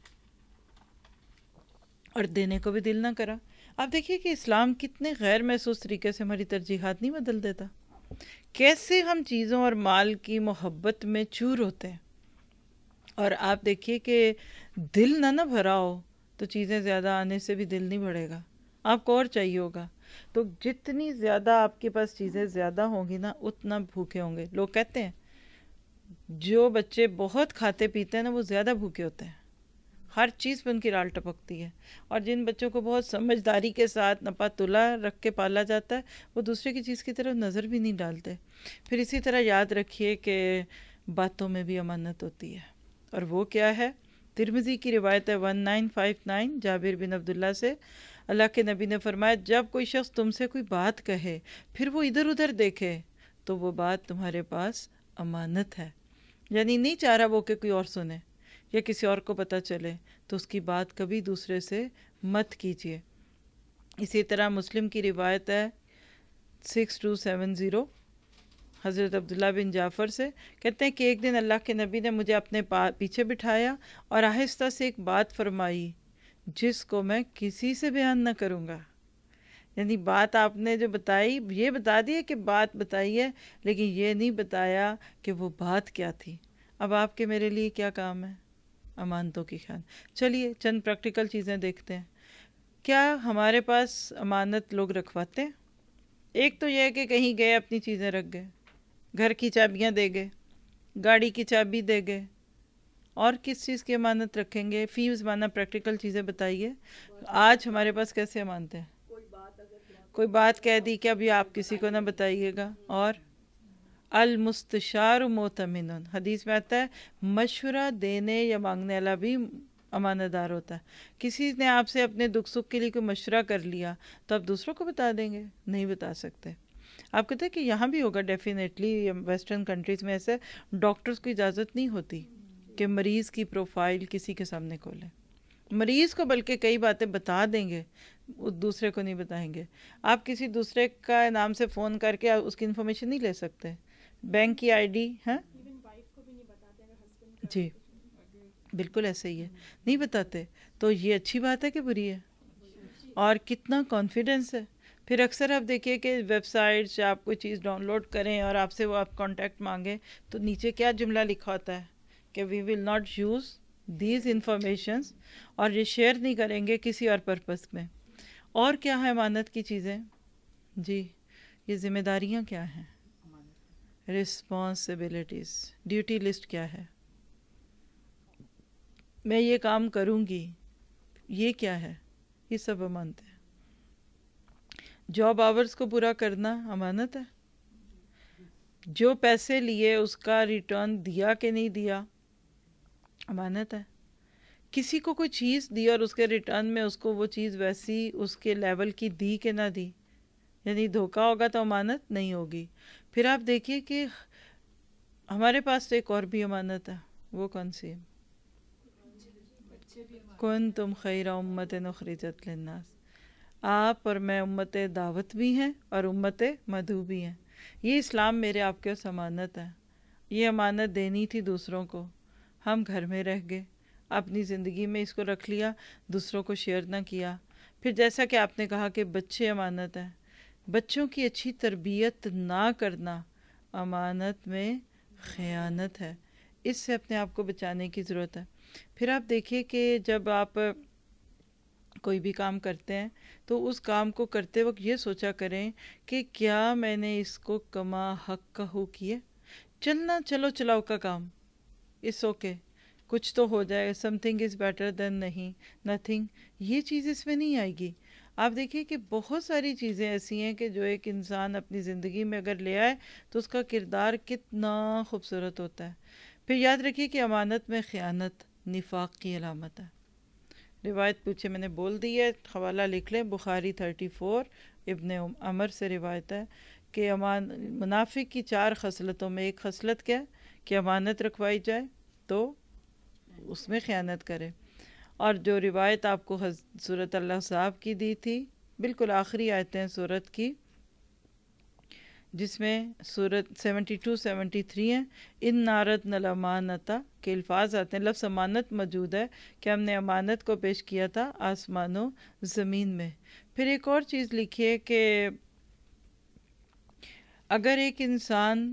اور دینے کو بھی دل نہ کرا. آپ دیکھیے کہ اسلام کتنے غیر محسوس طریقے سے ہماری ترجیحات نہیں بدل دیتا. کیسے ہم چیزوں اور مال کی محبت میں چور ہوتے ہیں. اور آپ دیکھیے کہ دل نہ نہ بھرا ہو تو چیزیں زیادہ آنے سے بھی دل نہیں بھرے گا، آپ کو اور چاہیے ہوگا. تو جتنی زیادہ آپ کے پاس چیزیں زیادہ ہوں گی نا اتنا بھوکے ہوں گے. لوگ کہتے ہیں جو بچے بہت کھاتے پیتے ہیں نا وہ زیادہ بھوکے ہوتے ہیں، ہر چیز پہ ان کی رال ٹپکتی ہے. اور جن بچوں کو بہت سمجھداری کے ساتھ نپا تلا رکھ کے پالا جاتا ہے وہ دوسرے کی چیز کی طرف نظر بھی نہیں ڈالتے. پھر اسی طرح یاد رکھیے کہ باتوں میں بھی امانت ہوتی ہے. اور وہ کیا ہے؟ ترمذی کی روایت ہے انیس سو اناسی جابر بن عبداللہ سے، اللہ کے نبی نے فرمایا جب کوئی شخص تم سے کوئی بات کہے پھر وہ ادھر ادھر دیکھے تو وہ بات تمہارے پاس امانت ہے. یعنی نہیں چاہ رہا وہ کہ کوئی اور سنے یا کسی اور کو پتہ چلے تو اس کی بات کبھی دوسرے سے مت کیجیے. اسی طرح مسلم کی روایت ہے سکس ٹو سیون زیرو حضرت عبداللہ بن جعفر سے، کہتے ہیں کہ ایک دن اللہ کے نبی نے مجھے اپنے پیچھے بٹھایا اور آہستہ سے ایک بات فرمائی جس کو میں کسی سے بیان نہ کروں گا. یعنی بات آپ نے جو بتائی یہ بتا دی ہے کہ بات بتائی ہے، لیکن یہ نہیں بتایا کہ وہ بات کیا تھی. اب آپ کے میرے لیے کیا کام ہے؟ امانتوں کی خیال. چلیے چند پریکٹیکل چیزیں دیکھتے ہیں. کیا ہمارے پاس امانت لوگ رکھواتے ہیں؟ ایک تو یہ ہے کہ کہیں گئے اپنی چیزیں رکھ گئے، گھر کی چابیاں دے گئے، گاڑی کی چابی دے گئے، اور کس چیز کی امانت رکھیں گے؟ فی زمانہ پریکٹیکل چیزیں بتائیے. آج ہمارے پاس کیسے امانتیں ہیں؟ کوئی بات کہہ دی کہ ابھی آپ کسی کو نہ بتائیے گا. اور المستشار مؤتمن، حدیث میں آتا ہے مشورہ دینے یا مانگنے والا بھی امانت دار ہوتا ہے. کسی نے آپ سے اپنے دکھ سکھ کے لیے کوئی مشورہ کر لیا تو آپ دوسروں کو بتا دیں گے؟ نہیں بتا سکتے. آپ کہتے ہیں کہ یہاں بھی ہوگا ڈیفینیٹلی، ویسٹرن کنٹریز میں ایسے ڈاکٹرز کو اجازت نہیں ہوتی کہ مریض کی پروفائل کسی کے سامنے کھولیں. مریض کو بلکہ کئی باتیں بتا دیں گے، دوسرے کو نہیں بتائیں گے. آپ کسی دوسرے کا نام سے فون کر کے اس کی انفارمیشن نہیں لے سکتے. بینک کی آئی ڈی ہے جی بالکل ایسے ہی ہے، نہیں بتاتے. تو یہ اچھی بات ہے کہ بری ہے؟ اور کتنا کانفیڈنس ہے. پھر اکثر آپ دیکھیے کہ ویب سائٹ سے آپ کوئی چیز ڈاؤن لوڈ کریں اور آپ سے وہ آپ کانٹیکٹ مانگیں تو نیچے کیا جملہ لکھا ہوتا ہے کہ we will not use these informations, اور یہ شیئر نہیں کریں گے کسی اور پرپس میں. اور کیا ہے امانت کی چیزیں؟ جی یہ ذمہ داریاں کیا ہیں؟ رسپانسبلٹیز. ڈیوٹی لسٹ کیا ہے؟ میں یہ کام کروں گی، یہ کیا ہے؟ یہ سب امانت ہے. جاب آورز کو پورا کرنا امانت ہے. جو پیسے لیے اس کا ریٹرن دیا کہ نہیں دیا امانت ہے. کسی کو کوئی چیز دی اور اس کے ریٹرن میں اس کو وہ چیز ویسی اس کے لیول کی دی کہ نہ دی، یعنی دھوکہ ہوگا تو امانت نہیں ہوگی. پھر آپ دیکھیے کہ ہمارے پاس تو ایک اور بھی امانت ہے. وہ کون سی ہے؟ کنتم خیر امۃ اخرجت للناس. آپ اور میں امت دعوت بھی ہیں اور امت مدعو بھی ہیں. یہ اسلام میرے آپ کے امانت ہے. یہ امانت دینی تھی دوسروں کو، ہم گھر میں رہ گئے، اپنی زندگی میں اس کو رکھ لیا، دوسروں کو شیئر نہ کیا. پھر جیسا کہ آپ نے کہا کہ بچے امانت ہیں، بچوں کی اچھی تربیت نہ کرنا امانت میں خیانت ہے. اس سے اپنے آپ کو بچانے کی ضرورت ہے. پھر آپ دیکھیے کہ جب آپ کوئی بھی کام کرتے ہیں تو اس کام کو کرتے وقت یہ سوچا کریں کہ کیا میں نے اس کو کما حق کا ہو کیے. چلنا چلو چلاؤ کا کام اس اوکے، کچھ تو ہو جائے، some thing is better than نہیں نتھنگ. یہ چیز اس میں نہیں آئے گی. آپ دیکھیے کہ بہت ساری چیزیں ایسی ہیں کہ جو ایک انسان اپنی زندگی میں اگر لے آئے تو اس کا کردار کتنا خوبصورت ہوتا ہے. پھر یاد رکھیے کہ امانت میں خیانت نفاق کی علامت ہے. روایت پوچھے میں نے بول دی ہے، حوالہ لکھ لیں، بخاری تھرٹی فور ابن عمر سے روایت ہے کہ امان منافق کی چار خصلتوں میں ایک خصلت کیا ہے کہ امانت رکھوائی جائے تو اس میں خیانت کرے. اور جو روایت آپ کو سورۃ الاحزاب کی دی تھی، بالکل آخری آیتیں سورت کی، جس میں سورت سیونٹی ٹو سیونٹی تھری ہیں، ان نارت الامانتا کے الفاظ آتے ہیں. لفظ امانت موجود ہے کہ ہم نے امانت کو پیش کیا تھا آسمان و زمین میں. پھر ایک اور چیز لکھیے کہ اگر ایک انسان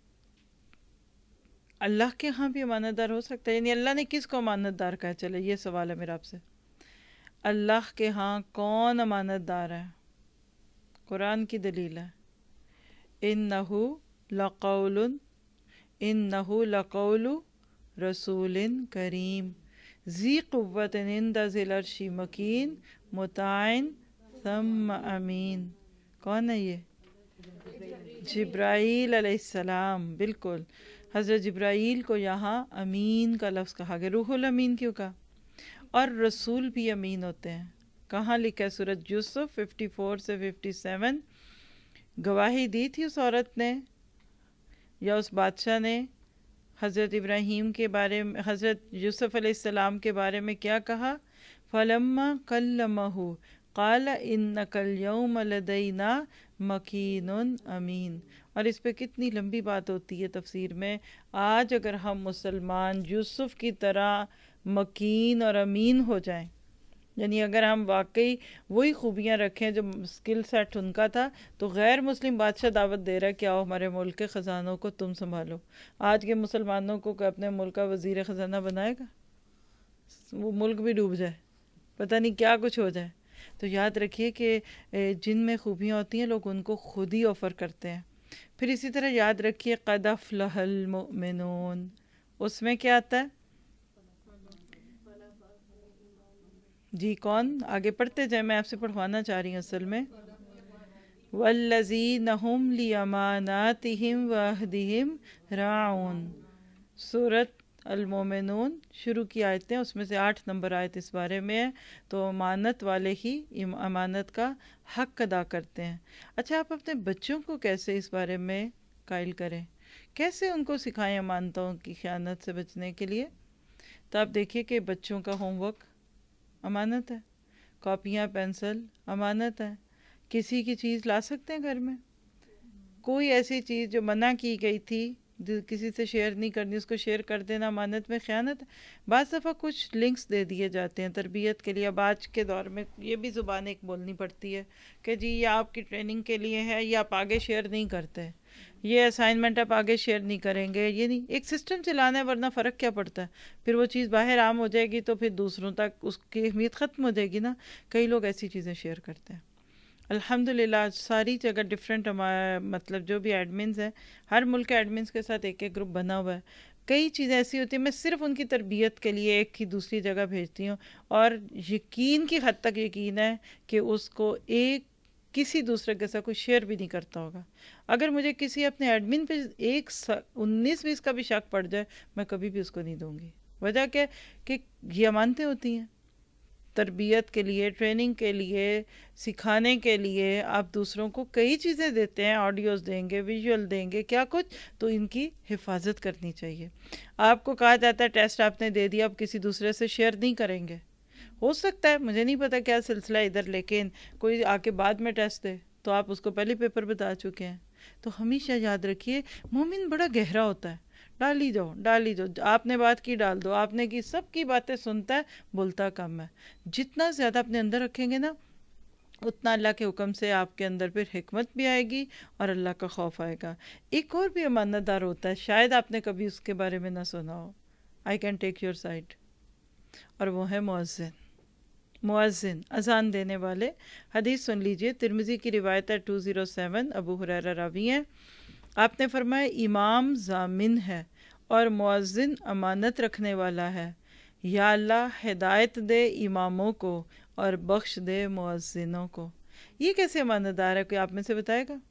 اللہ کے ہاں بھی امانت دار ہو سکتا ہے، یعنی اللہ نے کس کو امانت دار کہا؟ چلے یہ سوال ہے میرا آپ سے. اللہ کے ہاں کون امانت دار ہے؟ قرآن کی دلیل ہے، انہو لقول انہو لقول رسول کریم ذی قوت عند ذی العرش مکین مطاع ثم امین. کون ہے یہ؟ جبرائیل علیہ السلام. بالکل حضرت جبرائیل کو یہاں امین کا لفظ کہا گیا. روح الامین کیوں کہا؟ اور رسول بھی امین ہوتے ہیں. کہاں لکھا ہے؟ سورۃ یوسف ففٹی فور سے ففٹی سیون. گواہی دی تھی اس عورت نے یا اس بادشاہ نے حضرت ابراہیم کے بارے میں، حضرت یوسف علیہ السلام کے بارے میں کیا کہا؟ فَلَمَّا كَلَّمَهُ قَالَ إِنَّكَ الْيَوْمَ لَدَيْنَا مَكِينٌ أَمِينٌ. اور اس پہ کتنی لمبی بات ہوتی ہے تفسیر میں. آج اگر ہم مسلمان یوسف کی طرح مکین اور امین ہو جائیں، یعنی اگر ہم واقعی وہی خوبیاں رکھیں جو اسکل سیٹ ان کا تھا، تو غیر مسلم بادشاہ دعوت دے رہا ہے کہ آؤ ہمارے ملک کے خزانوں کو تم سنبھالو. آج کے مسلمانوں کو کہ اپنے ملک کا وزیر خزانہ بنائے گا؟ وہ ملک بھی ڈوب جائے، پتہ نہیں کیا کچھ ہو جائے. تو یاد رکھیے کہ جن میں خوبیاں ہوتی ہیں لوگ ان کو خود ہی آفر کرتے ہیں. پھر اسی طرح یاد رکھیے قد افلح المؤمنون، اس میں کیا آتا ہے؟ جی کون؟ آگے پڑھتے جائیں، میں آپ سے پڑھوانا چاہ رہی ہوں اصل میں. والذین هم لاماناتہم وعہدہم راعون، سورۃ المومنون شروع کی آیتیں، اس میں سے آٹھ نمبر آیت اس بارے میں ہے. تو امانت والے ہی امانت کا حق ادا کرتے ہیں. اچھا، آپ اپنے بچوں کو کیسے اس بارے میں قائل کریں، کیسے ان کو سکھائیں امانتوں کی خیانت سے بچنے کے لیے؟ تو آپ دیکھیے کہ بچوں کا ہوم ورک امانت ہے، کاپیاں پینسل امانت ہے. کسی کی چیز لا سکتے ہیں گھر میں؟ کوئی ایسی چیز جو منع کی گئی تھی کسی سے شیئر نہیں کرنی، اس کو شیئر کر دینا امانت میں خیانت ہے. بعض دفعہ کچھ لنکس دے دیے جاتے ہیں تربیت کے لیے. اب آج کے دور میں یہ بھی زبان ایک بولنی پڑتی ہے کہ جی یہ آپ کی ٹریننگ کے لیے ہے، یہ آپ آگے شیئر نہیں کرتے، یہ اسائنمنٹ آپ آگے شیئر نہیں کریں گے. یہ نہیں، ایک سسٹم چلانا ہے، ورنہ فرق کیا پڑتا ہے؟ پھر وہ چیز باہر عام ہو جائے گی تو پھر دوسروں تک اس کی اہمیت ختم ہو جائے گی نا. کئی لوگ ایسی چیزیں شیئر کرتے ہیں. الحمدللہ ساری جگہ ڈفرینٹ مطلب جو بھی ایڈمنز ہیں، ہر ملک کے ایڈمنز کے ساتھ ایک ایک گروپ بنا ہوا ہے. کئی چیزیں ایسی ہوتی ہیں میں صرف ان کی تربیت کے لیے ایک کی دوسری جگہ بھیجتی ہوں، اور یقین کی حد تک یقین ہے کہ اس کو ایک کسی دوسرے کے ساتھ کوئی شیئر بھی نہیں کرتا ہوگا. اگر مجھے کسی اپنے ایڈمن پہ ایک انیس بیس کا بھی شک پڑ جائے، میں کبھی بھی اس کو نہیں دوں گی. وجہ کیا کہ یہ امانتیں ہوتی ہیں. تربیت کے لیے، ٹریننگ کے لیے، سکھانے کے لیے آپ دوسروں کو کئی چیزیں دیتے ہیں، آڈیوز دیں گے، ویژول دیں گے، کیا کچھ، تو ان کی حفاظت کرنی چاہیے. آپ کو کہا جاتا ہے ٹیسٹ آپ نے دے دیا، آپ کسی دوسرے سے شیئر نہیں کریں گے. ہو سکتا ہے، مجھے نہیں پتا کیا سلسلہ ادھر، لیکن کوئی آ کے بعد میں ٹیسٹ دے تو آپ اس کو پہلے پیپر بتا چکے ہیں. تو ہمیشہ یاد رکھیے مومن بڑا گہرا ہوتا ہے. ڈالی جاؤ ڈالی جاؤ، آپ نے بات کی ڈال دو، آپ نے کی، سب کی باتیں سنتا ہے، بولتا کم ہے. جتنا زیادہ اپنے اندر رکھیں گے نا، اتنا اللہ کے حکم سے آپ کے اندر پھر حکمت بھی آئے گی اور اللہ کا خوف آئے گا. ایک اور بھی امانت دار ہوتا ہے، شاید آپ نے کبھی اس کے بارے میں نہ سنا ہو. I can take your side, اور وہ ہے مؤذن. مؤذن اذان دینے والے. حدیث سن لیجئے، ترمذی کی روایت ہے دو سو سات، ابو ہریرہ راوی ہیں. آپ نے فرمایا امام ضامن ہے اور مؤذن امانت رکھنے والا ہے. یا اللہ ہدایت دے اماموں کو اور بخش دے مؤذنوں کو. یہ کیسے امانت دار ہے؟ کوئی آپ میں سے بتائے گا؟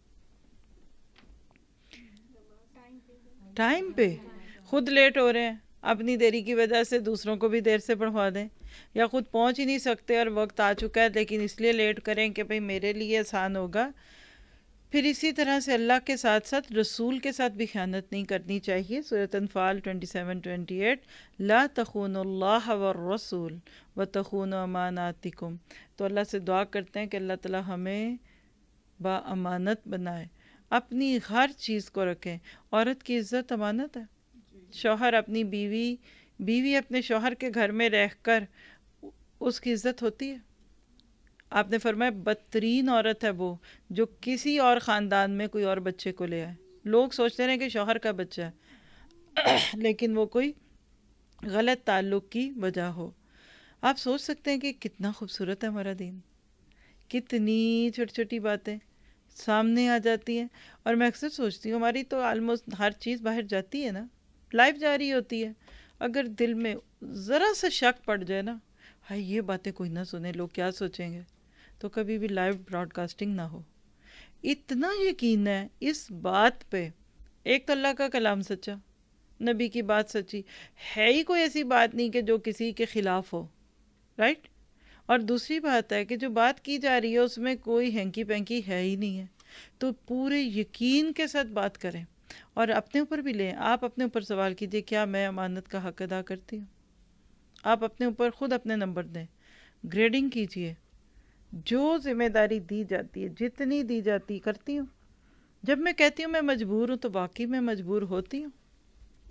ٹائم پہ. خود لیٹ ہو رہے ہیں، اپنی دیری کی وجہ سے دوسروں کو بھی دیر سے پڑھوا دیں، یا خود پہنچ ہی نہیں سکتے اور وقت آ چکا ہے لیکن اس لیے لیٹ کریں کہ بھئی میرے لیے آسان ہوگا. پھر اسی طرح سے اللہ کے ساتھ ساتھ رسول کے ساتھ بھی خیانت نہیں کرنی چاہیے. سورۃ انفال سبیس اٹھائیس، لا تخونوا اللہ والرسول وتخونوا اماناتکم. تو اللہ سے دعا کرتے ہیں کہ اللہ تعالی ہمیں با امانت بنائے، اپنی ہر چیز کو رکھیں. عورت کی عزت امانت ہے. شوہر اپنی بیوی بیوی اپنے شوہر کے گھر میں رہ کر اس کی عزت ہوتی ہے. آپ نے فرمایا بدترین عورت ہے وہ جو کسی اور خاندان میں کوئی اور بچے کو لے آئے. لوگ سوچتے ہیں کہ شوہر کا بچہ ہے لیکن وہ کوئی غلط تعلق کی وجہ ہو. آپ سوچ سکتے ہیں کہ کتنا خوبصورت ہے ہمارا دین، کتنی چھوٹی چھوٹی باتیں سامنے آ جاتی ہیں. اور میں اکثر سوچتی ہوں ہماری تو آلموسٹ ہر چیز باہر جاتی ہے نا، لائف جاری ہوتی ہے. اگر دل میں ذرا سا شک پڑ جائے نا، ہائی یہ باتیں کوئی نہ سنے، لوگ کیا سوچیں گے، تو کبھی بھی لائیو براڈ کاسٹنگ نہ ہو. اتنا یقین ہے اس بات پہ، ایک تو اللہ کا کلام سچا، نبی کی بات سچی ہے، ہی کوئی ایسی بات نہیں کہ جو کسی کے خلاف ہو، رائٹ. اور دوسری بات ہے کہ جو بات کی جا رہی ہے اس میں کوئی ہینکی پینکی ہے ہی نہیں ہے. تو پورے یقین کے ساتھ بات کریں اور اپنے اوپر بھی لیں. آپ اپنے اوپر سوال کیجئے، کیا میں امانت کا حق ادا کرتی ہوں؟ آپ اپنے اوپر خود اپنے نمبر دیں، گریڈنگ کیجئے. جو ذمہ داری دی جاتی ہے، جتنی دی جاتی کرتی ہوں. جب میں کہتی ہوں میں مجبور ہوں تو واقعی میں مجبور ہوتی ہوں.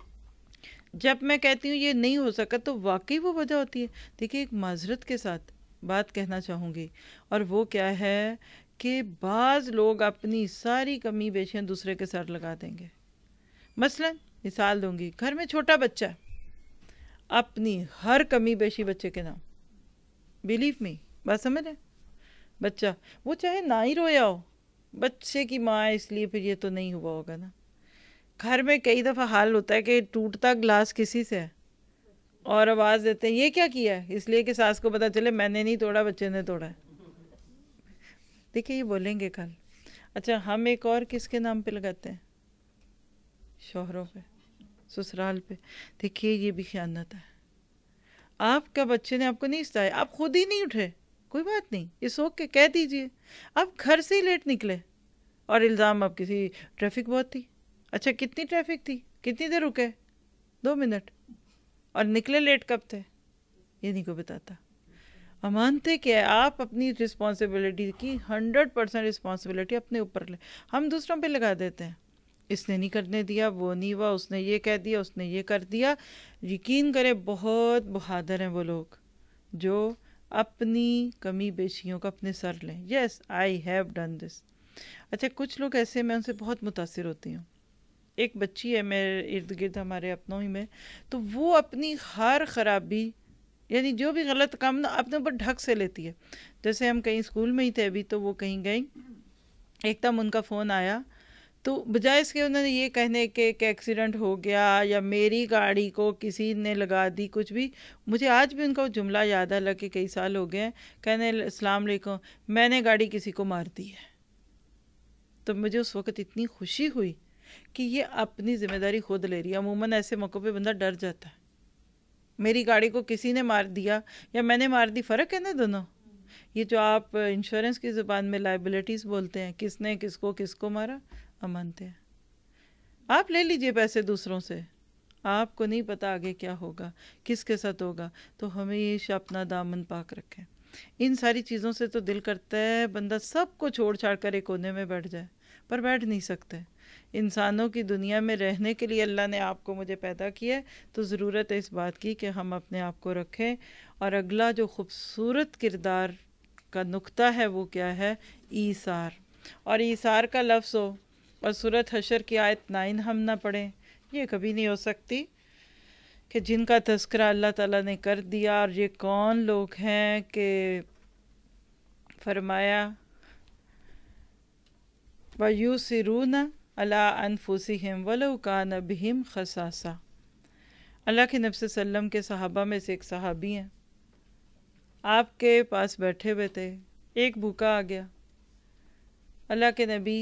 جب میں کہتی ہوں یہ نہیں ہو سکا تو واقعی وہ وجہ ہوتی ہے. دیکھیے ایک معذرت کے ساتھ بات کہنا چاہوں گی، اور وہ کیا ہے کہ بعض لوگ اپنی ساری کمی بیشیاں دوسرے کے سر لگا دیں گے. مثلا مثال دوں گی، گھر میں چھوٹا بچہ اپنی ہر کمی بیشی بچے کے نام. بلیو می، بات سمجھ رہے؟ بچہ وہ چاہے نہ ہی رویا ہو، بچے کی ماں ہے اس لیے پھر یہ تو نہیں ہوا ہوگا نا. گھر میں کئی دفعہ حال ہوتا ہے کہ ٹوٹتا گلاس کسی سے ہے اور آواز دیتے ہیں یہ کیا کیا ہے، اس لیے کہ ساس کو پتا چلے میں نے نہیں توڑا، بچے نے توڑا ہے. دیکھیے یہ بولیں گے کل. اچھا ہم ایک اور کس کے نام پہ لگاتے ہیں؟ شوہروں پہ، سسرال پہ. دیکھیے یہ بھی خیانت ہے. آپ کا بچے نے آپ کو نہیں ستایا، آپ خود ہی نہیں اٹھے، کوئی بات نہیں، اس وقت کے کہہ دیجئے. آپ گھر سے ہی لیٹ نکلے اور الزام آپ کسی ٹریفک بہت تھی. اچھا کتنی ٹریفک تھی، کتنی دیر رکے؟ دو منٹ. اور نکلے لیٹ کب تھے؟ یہ نہیں کوئی بتاتا. ہم مانتے کہ آپ اپنی رسپانسبلٹی کی ہنڈریڈ پرسینٹ رسپانسبلٹی اپنے اوپر لیں. ہم دوسروں پہ لگا دیتے ہیں، اس نے نہیں کرنے دیا، وہ نہیں ہوا، اس نے یہ کہہ دیا، اس نے یہ کر دیا. یقین کرے بہت بہادر ہیں وہ لوگ جو اپنی کمی بیشیوں کا اپنے سر لیں. Yes I have done this. اچھا کچھ لوگ ایسے، میں ان سے بہت متاثر ہوتی ہوں. ایک بچی ہے میرے ارد گرد ہمارے اپنوں ہی میں، تو وہ اپنی ہر خرابی، یعنی جو بھی غلط کام نا اپنے اوپر ڈھک سے لیتی ہے. جیسے ہم کہیں اسکول میں ہی تھے ابھی، تو وہ کہیں گئیں، ایک دم ان کا فون آیا، تو بجائے اس کے انہوں نے یہ کہنے کہ ایک ایکسیڈنٹ ہو گیا یا میری گاڑی کو کسی نے لگا دی کچھ بھی، مجھے آج بھی ان کا وہ جملہ یاد ہے، لگے کئی سال ہو گئے ہیں. کہنے السلام علیکم، میں نے گاڑی کسی کو مار دی ہے. تو مجھے اس وقت اتنی خوشی ہوئی کہ یہ اپنی ذمہ داری خود لے رہی ہے. عموماً ایسے موقع پہ بندہ ڈر جاتا ہے، میری گاڑی کو کسی نے مار دیا یا میں نے مار دی، فرق ہے نا دونوں. یہ جو آپ انشورنس کی زبان میں لائبلٹیز بولتے ہیں، کس نے کس کو کس کو مارا، ہم مانتے ہیں. آپ لے لیجئے پیسے دوسروں سے، آپ کو نہیں پتا آگے کیا ہوگا، کس کے ساتھ ہوگا. تو ہمیشہ اپنا دامن پاک رکھیں. ان ساری چیزوں سے تو دل کرتا ہے بندہ سب کو چھوڑ چھاڑ کر ایک کونے میں بیٹھ جائے، پر بیٹھ نہیں سکتے. انسانوں کی دنیا میں رہنے کے لیے اللہ نے آپ کو مجھے پیدا کیا ہے، تو ضرورت ہے اس بات کی کہ ہم اپنے آپ کو رکھیں. اور اگلا جو خوبصورت کردار کا نقطہ ہے وہ کیا ہے؟ ایثار. اور ایثار کا لفظ ہو اور سورۃ حشر کی آیت نائن ہم نہ پڑھیں، یہ کبھی نہیں ہو سکتی. کہ جن کا تذکرہ اللہ تعالیٰ نے کر دیا، اور یہ کون لوگ ہیں کہ فرمایا وَيُسِرُونَ عَلَىٰ أَنفُسِهِمْ وَلَوْ كَانَ بِهِمْ خَصَاصَةٌ. اللہ کے نبی صلی اللہ علیہ وسلم کے صحابہ میں سے ایک صحابی ہیں، آپ کے پاس بیٹھے ہوئے تھے، ایک بھوکا آ گیا. اللہ کے نبی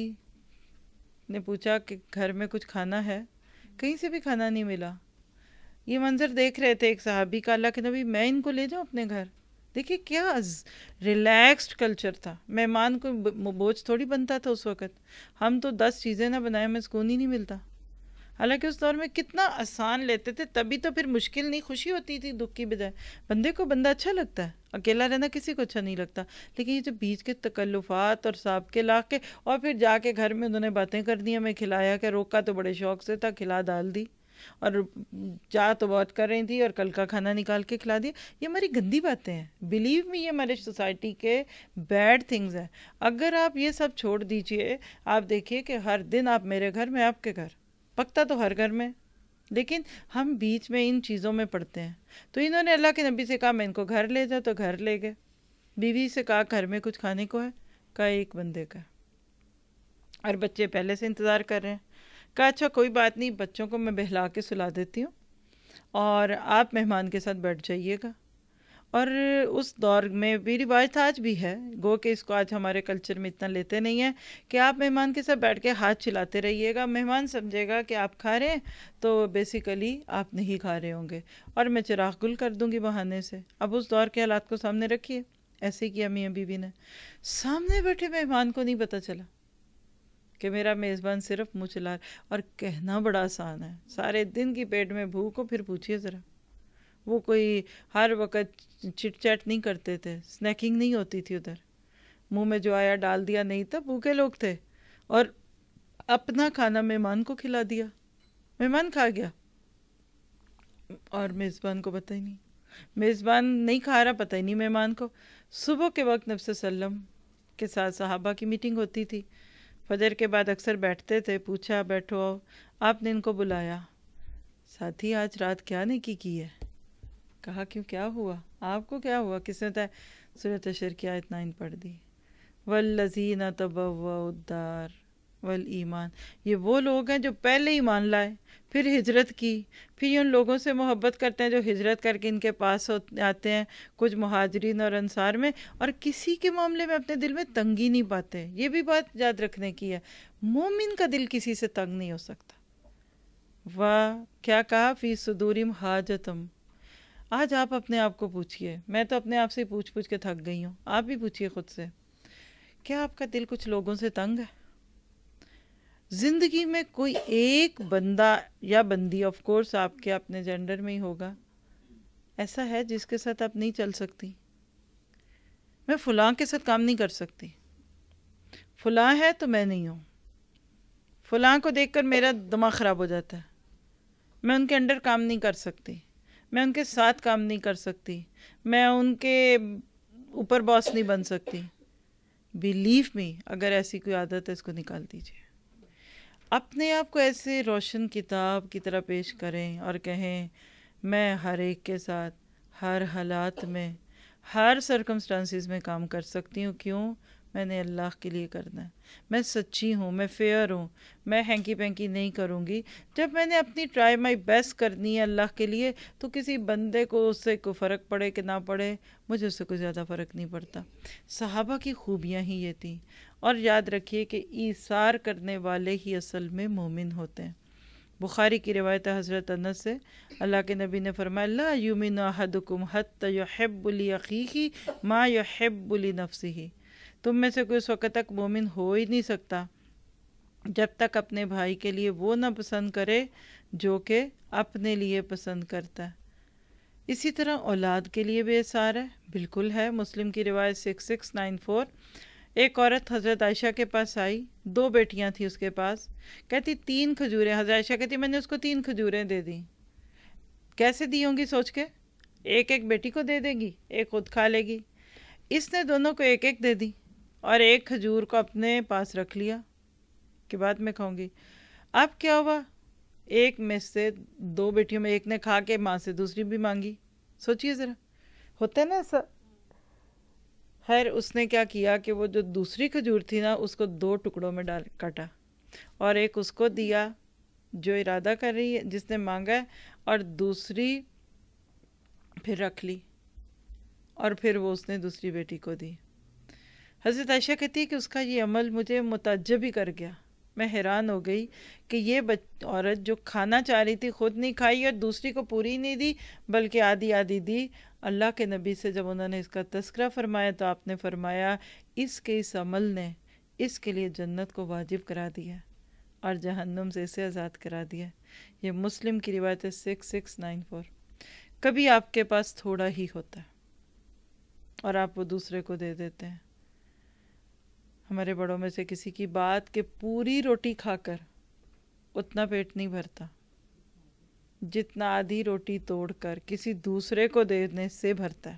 نے پوچھا کہ گھر میں کچھ کھانا ہے؟ کہیں سے بھی کھانا نہیں ملا. یہ منظر دیکھ رہے تھے ایک صحابی کا، اللہ کے نبی میں ان کو لے جاؤں اپنے گھر؟ دیکھیے کیا ریلیکسڈ کلچر تھا. مہمان کو بوجھ تھوڑی بنتا تھا اس وقت. ہم تو دس چیزیں نہ بنائے ہمیں سکون ہی نہیں ملتا. حالانکہ اس دور میں کتنا آسان لیتے تھے، تبھی تو پھر مشکل نہیں، خوشی ہوتی تھی دکھ کی بجائے. بندے کو بندہ اچھا لگتا ہے، اکیلا رہنا کسی کو اچھا نہیں لگتا. لیکن یہ جو بیچ کے تکلفات اور سابقے لا کے اور پھر جا کے گھر میں انہوں نے باتیں کر دی، ہمیں کھلایا کہ روکا تو بڑے شوق سے تھا، کھلا ڈال دی، اور جا تو بہت کر رہی تھی اور کل کا کھانا نکال کے کھلا دیا. یہ ہماری گندی باتیں ہیں. بلیو می، یہ ہمارے سوسائٹی کے بیڈ تھنگز ہیں. اگر آپ یہ سب چھوڑ دیجئے، آپ دیکھیے کہ ہر دن آپ میرے گھر، میں آپ کے گھر، پکتا تو ہر گھر میں، لیکن ہم بیچ میں ان چیزوں میں پڑتے ہیں. تو انہوں نے اللہ کے نبی سے کہا میں ان کو گھر لے جا، تو گھر لے گئے. بیوی سے کہا گھر میں کچھ کھانے کو ہے؟ کہا ایک بندے کا، اور بچے پہلے سے انتظار کر رہے ہیں. کہا اچھا کوئی بات نہیں، بچوں کو میں بہلا کے سلا دیتی ہوں اور آپ مہمان کے ساتھ بیٹھ جائیے گا. اور اس دور میں بھی روایت آج بھی ہے، گو کہ اس کو آج ہمارے کلچر میں اتنا لیتے نہیں ہیں، کہ آپ مہمان کے ساتھ بیٹھ کے ہاتھ چلاتے رہیے گا. مہمان سمجھے گا کہ آپ کھا رہے ہیں تو بیسیکلی آپ نہیں کھا رہے ہوں گے، اور میں چراغ گل کر دوں گی بہانے سے. اب اس دور کے حالات کو سامنے رکھیے. ایسے کیا میاں بیوی نے، سامنے بیٹھے مہمان کو نہیں پتا چلا کہ میرا میزبان صرف منہ چلا رہا. اور کہنا بڑا آسان ہے، سارے دن کی پیٹ میں بھوک ہو پھر پوچھئے ذرا. وہ کوئی ہر وقت چٹ چیٹ نہیں کرتے تھے، سنیکنگ نہیں ہوتی تھی ادھر، منہ میں جو آیا ڈال دیا نہیں تھا. بھوکے لوگ تھے اور اپنا کھانا مہمان کو کھلا دیا. مہمان کھا گیا اور میزبان کو پتہ ہی نہیں. میزبان نہیں کھا رہا، پتہ ہی نہیں مہمان کو. صبح کے وقت نبی صلی اللہ علیہ وسلم کے ساتھ صحابہ کی میٹنگ ہوتی تھی، فجر کے بعد اکثر بیٹھتے تھے. پوچھا بیٹھو، آپ نے ان کو بلایا، ساتھی آج رات کیا نیکی کی ہے؟ کہا کیوں، کیا ہوا آپ کو، کیا ہوا؟ کس نے بتایا؟ سورۃ حشر کی آیت نائن پڑھ دی، والذین تبوؤا الدار والایمان. یہ وہ لوگ ہیں جو پہلے ایمان لائے، پھر ہجرت کی، پھر یہ ان لوگوں سے محبت کرتے ہیں جو ہجرت کر کے ان کے پاس آتے ہیں، کچھ مہاجرین اور انصار میں، اور کسی کے معاملے میں اپنے دل میں تنگی نہیں پاتے. یہ بھی بات یاد رکھنے کی ہے، مومن کا دل کسی سے تنگ نہیں ہو سکتا. واہ کیا کہا، فی صدورہم حاجتم. آج آپ اپنے آپ کو پوچھئے، میں تو اپنے آپ سے پوچھ پوچھ کے تھک گئی ہوں، آپ بھی پوچھئے خود سے، کیا آپ کا دل کچھ لوگوں سے تنگ ہے؟ زندگی میں کوئی ایک بندہ یا بندی، آف کورس آپ کے اپنے جینڈر میں ہی ہوگا، ایسا ہے جس کے ساتھ آپ نہیں چل سکتی؟ میں فلاں کے ساتھ کام نہیں کر سکتی، فلاں ہے تو میں نہیں ہوں، فلاں کو دیکھ کر میرا دماغ خراب ہو جاتا ہے، میں ان کے انڈر کام نہیں کر سکتی، میں ان کے ساتھ کام نہیں کر سکتی، میں ان کے اوپر باس نہیں بن سکتی. بیلیو می، اگر ایسی کوئی عادت ہے اس کو نکال دیجیے. اپنے آپ کو ایسے روشن کتاب کی طرح پیش کریں اور کہیں میں ہر ایک کے ساتھ، ہر حالات میں، ہر سرکمسٹانسز میں کام کر سکتی ہوں. کیوں؟ میں نے اللہ کے لیے کرنا ہے، میں سچی ہوں، میں فیئر ہوں، میں ہینکی پینکی نہیں کروں گی. جب میں نے اپنی ٹرائی مائی بیسٹ کرنی ہے اللہ کے لیے، تو کسی بندے کو اس سے کوئی فرق پڑے کہ نہ پڑے، مجھے اس سے کوئی زیادہ فرق نہیں پڑتا. صحابہ کی خوبیاں ہی یہ تھیں. اور یاد رکھیے کہ ایثار کرنے والے ہی اصل میں مومن ہوتے ہیں. بخاری کی روایت ہے حضرت انس سے، اللہ کے نبی نے فرمایا لا یؤمن احدکم حتی یحب لاخیہ ما یحب لنفسہ. تم میں سے کوئی اس وقت تک مومن ہو ہی نہیں سکتا جب تک اپنے بھائی کے لیے وہ نہ پسند کرے جو کہ اپنے لیے پسند کرتا ہے. اسی طرح اولاد کے لیے بھی ایثار ہے، بالکل ہے. مسلم کی روایت سکس سکس نائن فور، ایک عورت حضرت عائشہ کے پاس آئی، دو بیٹیاں تھیں اس کے پاس، کہتی تین کھجوریں. حضرت عائشہ کہتی میں نے اس کو تین کھجوریں دے دیں. کیسے دی ہوں گی سوچ کے، ایک ایک بیٹی کو دے دے گی، ایک خود کھا لے گی. اس نے دونوں کو ایک ایک دے دی اور ایک کھجور کو اپنے پاس رکھ لیا کہ بعد میں کھاؤں گی. اب کیا ہوا، ایک میں سے دو بیٹیوں میں ایک نے کھا کے ماں سے دوسری بھی مانگی. سوچئے ذرا، ہوتا ہے نا ایسا. خیر اس نے کیا کیا کہ وہ جو دوسری کھجور تھی نا اس کو دو ٹکڑوں میں ڈال کاٹا اور ایک اس کو دیا جو ارادہ کر رہی ہے، جس نے مانگا ہے، اور دوسری پھر رکھ لی اور پھر وہ اس نے دوسری بیٹی کو دی. حضرت عائشہ کہتی ہے کہ اس کا یہ عمل مجھے متعجب ہی کر گیا. میں حیران ہو گئی کہ یہ عورت جو کھانا چاہ رہی تھی خود نہیں کھائی اور دوسری کو پوری نہیں دی بلکہ آدھی آدھی دی. اللہ کے نبی سے جب انہوں نے اس کا تذکرہ فرمایا تو آپ نے فرمایا اس کے اس عمل نے اس کے لیے جنت کو واجب کرا دیا اور جہنم سے اسے آزاد کرا دیا. یہ مسلم کی روایت ہے سکس سکس نائن فور. کبھی آپ کے پاس تھوڑا ہی ہوتا ہے اور آپ وہ دوسرے کو دے دیتے ہیں. ہمارے بڑوں میں سے کسی کی بات کہ پوری روٹی کھا کر اتنا پیٹ نہیں بھرتا جتنا آدھی روٹی توڑ کر کسی دوسرے کو دینے سے بھرتا ہے.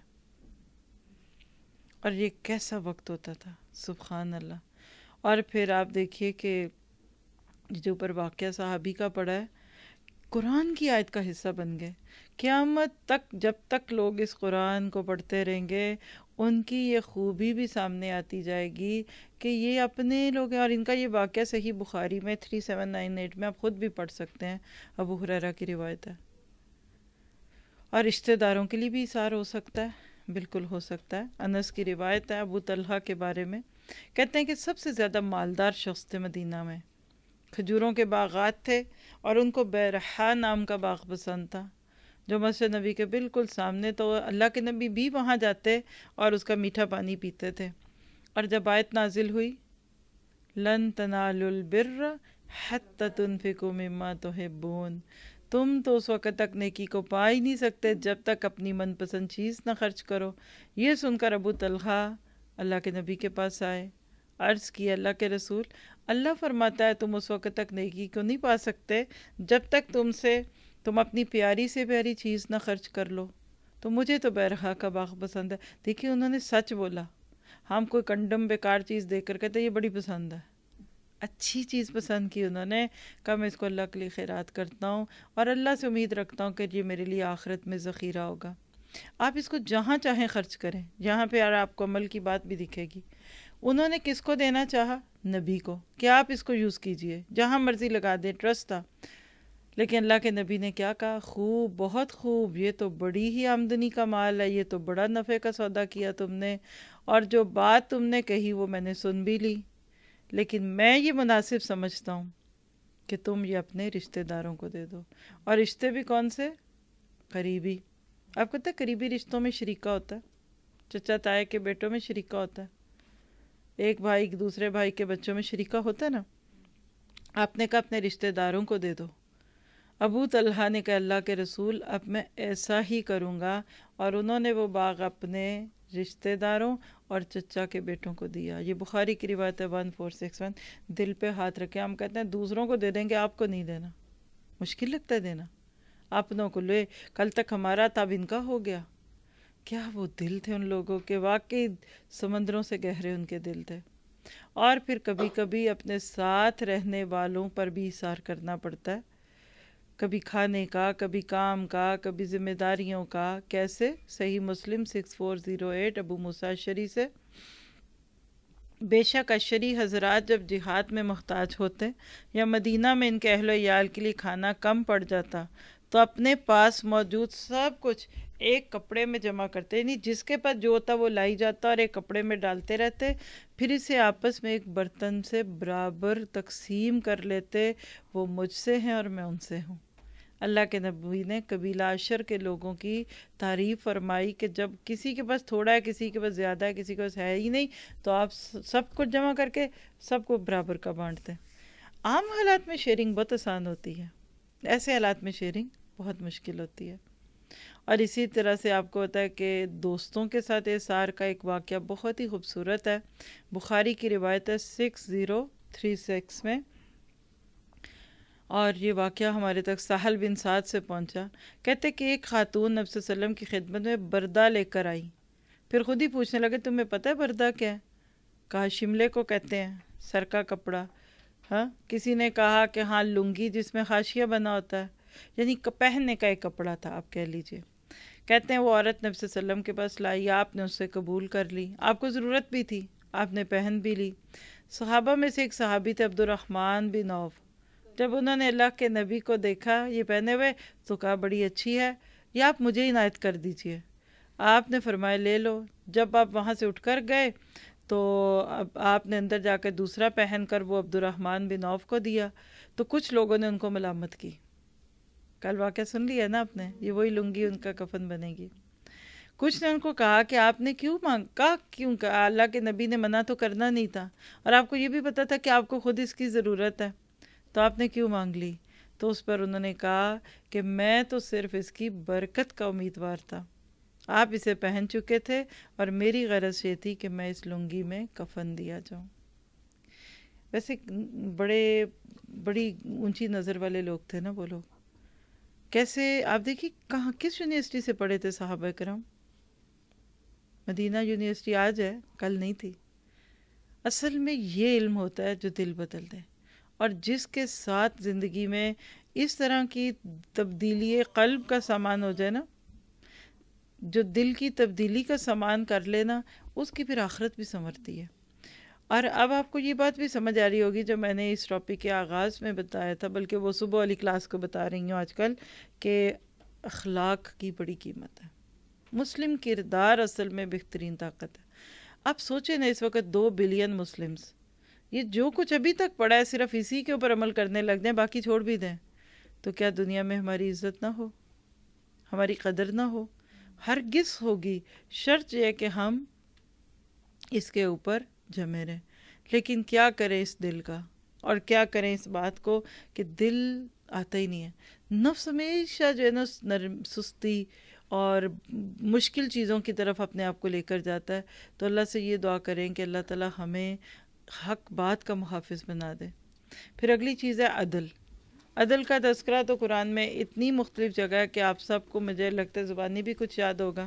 اور یہ کیسا وقت ہوتا تھا، سبحان اللہ. اور پھر آپ دیکھیے کہ جو اوپر واقعہ صحابی کا پڑا ہے، قرآن کی آیت کا حصہ بن گئے. قیامت تک جب تک لوگ اس قرآن کو پڑھتے رہیں گے ان کی یہ خوبی بھی سامنے آتی جائے گی کہ یہ اپنے لوگ ہیں. اور ان کا یہ واقعہ صحیح بخاری میں تھری سیون نائن ایٹ میں آپ خود بھی پڑھ سکتے ہیں، ابو ہریرہ کی روایت ہے. اور رشتہ داروں کے لیے بھی اثار ہو سکتا ہے، بالکل ہو سکتا ہے. انس کی روایت ہے ابو طلحہ کے بارے میں، کہتے ہیں کہ سب سے زیادہ مالدار شخص تھے مدینہ میں، کھجوروں کے باغات تھے اور ان کو بیرحا نام کا باغ پسند تھا جو مسجد نبی کے بالکل سامنے. تو اللہ کے نبی بھی وہاں جاتے اور اس کا میٹھا پانی پیتے تھے. اور جب آیت نازل ہوئی لن تنالوا البر حتی تنفقوا مما تحبون، تم تو اس وقت تک نیکی کو پا ہی نہیں سکتے جب تک اپنی من پسند چیز نہ خرچ کرو. یہ سن کر ابو طلحہ اللہ کے نبی کے پاس آئے، عرض کی اللہ کے رسول، اللہ فرماتا ہے تم اس وقت تک نیکی کو نہیں پا سکتے جب تک تم سے تم اپنی پیاری سے پیاری چیز نہ خرچ کر لو. تو مجھے تو بیرخا کا باغ پسند ہے. دیکھیے انہوں نے سچ بولا. ہم کوئی کنڈم بیکار چیز دیکھ کر کہتے یہ بڑی پسند ہے. اچھی چیز پسند کی انہوں نے. کہا میں اس کو اللہ کے لیے خیرات کرتا ہوں اور اللہ سے امید رکھتا ہوں کہ یہ میرے لیے آخرت میں ذخیرہ ہوگا. آپ اس کو جہاں چاہیں خرچ کریں, جہاں پہ آپ کو عمل کی بات بھی دکھے گی. انہوں نے کس کو دینا چاہا؟ نبی کو, کہ آپ اس کو یوز کیجئے, جہاں مرضی لگا دیں, ٹرسٹ تھا. لیکن اللہ کے نبی نے کیا کہا؟ خوب, بہت خوب, یہ تو بڑی ہی آمدنی کا مال ہے, یہ تو بڑا نفع کا سودا کیا تم نے, اور جو بات تم نے کہی وہ میں نے سن بھی لی, لیکن میں یہ مناسب سمجھتا ہوں کہ تم یہ اپنے رشتہ داروں کو دے دو. اور رشتے بھی کون سے؟ قریبی. آپ کو پتہ ہے قریبی رشتوں میں شریکہ ہوتا ہے, چچا تایا کے بیٹوں میں شریکہ ہوتا ہے, ایک بھائی دوسرے بھائی کے بچوں میں شریکہ ہوتا ہے نا. آپ نے کہا اپنے رشتہ داروں کو دے دو. ابو طلحہ نے کہا اللہ کے رسول اب میں ایسا ہی کروں گا, اور انہوں نے وہ باغ اپنے رشتہ داروں اور چچا کے بیٹوں کو دیا. یہ بخاری کی روایت ہے ون فور سکس ون. دل پہ ہاتھ رکھے. ہم کہتے ہیں دوسروں کو دے دیں گے, آپ کو نہیں دینا. مشکل لگتا ہے دینا. اپنوں کو لے, کل تک ہمارا تب ان کا ہو گیا. کیا وہ دل تھے ان لوگوں کے, واقعی سمندروں سے گہرے ان کے دل تھے. اور پھر کبھی کبھی اپنے ساتھ رہنے والوں پر بھی ایثار کرنا پڑتا ہے, کبھی کھانے کا, کبھی کام کا, کبھی ذمہ داریوں کا. کیسے؟ صحیح مسلم سکس فور زیرو ایٹ ابو موسیٰ اشعری سے, بے شک اشعری حضرات جب جہاد میں محتاج ہوتے یا مدینہ میں ان کے اہل و عیال کے لیے کھانا کم پڑ جاتا تو اپنے پاس موجود سب کچھ ایک کپڑے میں جمع کرتے, یعنی جس کے پاس جو ہوتا وہ لائی جاتا اور ایک کپڑے میں ڈالتے رہتے, پھر اسے آپس میں ایک برتن سے برابر تقسیم کر لیتے. وہ مجھ سے ہیں اور میں ان سے ہوں. اللہ کے نبی نے قبیلہ عشر کے لوگوں کی تعریف فرمائی کہ جب کسی کے پاس تھوڑا ہے, کسی کے پاس زیادہ ہے, کسی کے پاس ہے ہی نہیں, تو آپ سب کچھ جمع کر کے سب کو برابر کا بانٹتے. عام حالات میں شیئرنگ بہت آسان ہوتی ہے, ایسے حالات میں شیئرنگ بہت مشکل ہوتی ہے. اور اسی طرح سے آپ کو پتا ہے کہ دوستوں کے ساتھ احسار کا ایک واقعہ بہت ہی خوبصورت ہے. بخاری کی روایت ہے سکس زیرو تھری سکس میں, اور یہ واقعہ ہمارے تک سہل بن سعد سے پہنچا. کہتے کہ ایک خاتون نبی صلی اللہ علیہ وسلم کی خدمت میں بردہ لے کر آئی. پھر خود ہی پوچھنے لگے تمہیں پتہ ہے بردہ کیا ہے؟ کہا شملے کو کہتے ہیں, سر کا کپڑا. ہاں, کسی نے کہا کہ ہاں لنگی جس میں حاشیہ بنا ہوتا ہے, یعنی پہننے کا ایک کپڑا تھا آپ کہہ لیجئے. کہتے ہیں وہ عورت نبی صلی اللہ علیہ وسلم کے پاس لائی, آپ نے اس سے قبول کر لی, آپ کو ضرورت بھی تھی, آپ نے پہن بھی لی. صحابہ میں سے ایک صحابی تھے عبد الرحمن بن عوف. جب انہوں نے اللہ کے نبی کو دیکھا یہ پہنے ہوئے تو کہا بڑی اچھی ہے, یہ آپ مجھے عنایت کر دیجئے. آپ نے فرمایا لے لو. جب آپ وہاں سے اٹھ کر گئے تو اب آپ نے اندر جا کے دوسرا پہن کر وہ عبد الرحمن بن عوف کو دیا, تو کچھ لوگوں نے ان کو ملامت کی. کل واقعہ سن لیا نا آپ نے, یہ وہی لنگی ان کا کفن بنے گی. کچھ نے ان کو کہا کہ آپ نے کیوں مانگا, کیوں کہا, اللہ کے نبی نے منع تو کرنا نہیں تھا, اور آپ کو یہ بھی پتا تھا کہ آپ کو خود اس کی ضرورت ہے, تو آپ نے کیوں مانگ لی؟ تو اس پر انہوں نے کہا کہ میں تو صرف اس کی برکت کا امیدوار تھا, آپ اسے پہن چکے تھے اور میری غرض یہ تھی کہ میں اس لنگی میں کفن دیا جاؤں. ویسے بڑے بڑی اونچی نظر والے لوگ تھے نا وہ لوگ. کیسے آپ دیکھیے کہاں کس یونیورسٹی سے پڑھے تھے صحابہ کرام. مدینہ یونیورسٹی آج ہے, کل نہیں تھی. اصل میں یہ علم ہوتا ہے جو دل بدل دے, اور جس کے ساتھ زندگی میں اس طرح کی تبدیلی قلب کا سامان ہو جائے نا, جو دل کی تبدیلی کا سامان کر لینا, اس کی پھر آخرت بھی سنورتی ہے. اور اب آپ کو یہ بات بھی سمجھ آ رہی ہوگی جو میں نے اس ٹاپک کے آغاز میں بتایا تھا, بلکہ وہ صبح والی کلاس کو بتا رہی ہوں آج کل, کہ اخلاق کی بڑی قیمت ہے. مسلم کردار اصل میں بہترین طاقت ہے. آپ سوچیں نا اس وقت دو بلین مسلمز, یہ جو کچھ ابھی تک پڑا ہے صرف اسی کے اوپر عمل کرنے لگ جائیں, باقی چھوڑ بھی دیں, تو کیا دنیا میں ہماری عزت نہ ہو, ہماری قدر نہ ہو؟ ہرگز ہوگی. شرط یہ ہے کہ ہم اس کے اوپر جمے رہیں. لیکن کیا کریں اس دل کا, اور کیا کریں اس بات کو کہ دل آتا ہی نہیں ہے. نفس ہمیشہ جو ہے نا نرم سستی اور مشکل چیزوں کی طرف اپنے آپ کو لے کر جاتا ہے. تو اللہ سے یہ دعا کریں کہ اللہ تعالی ہمیں حق بات کا محافظ بنا دے. پھر اگلی چیز ہے عدل. عدل کا تذکرہ تو قرآن میں اتنی مختلف جگہ ہے کہ آپ سب کو مجھے لگتا ہے زبانی بھی کچھ یاد ہوگا.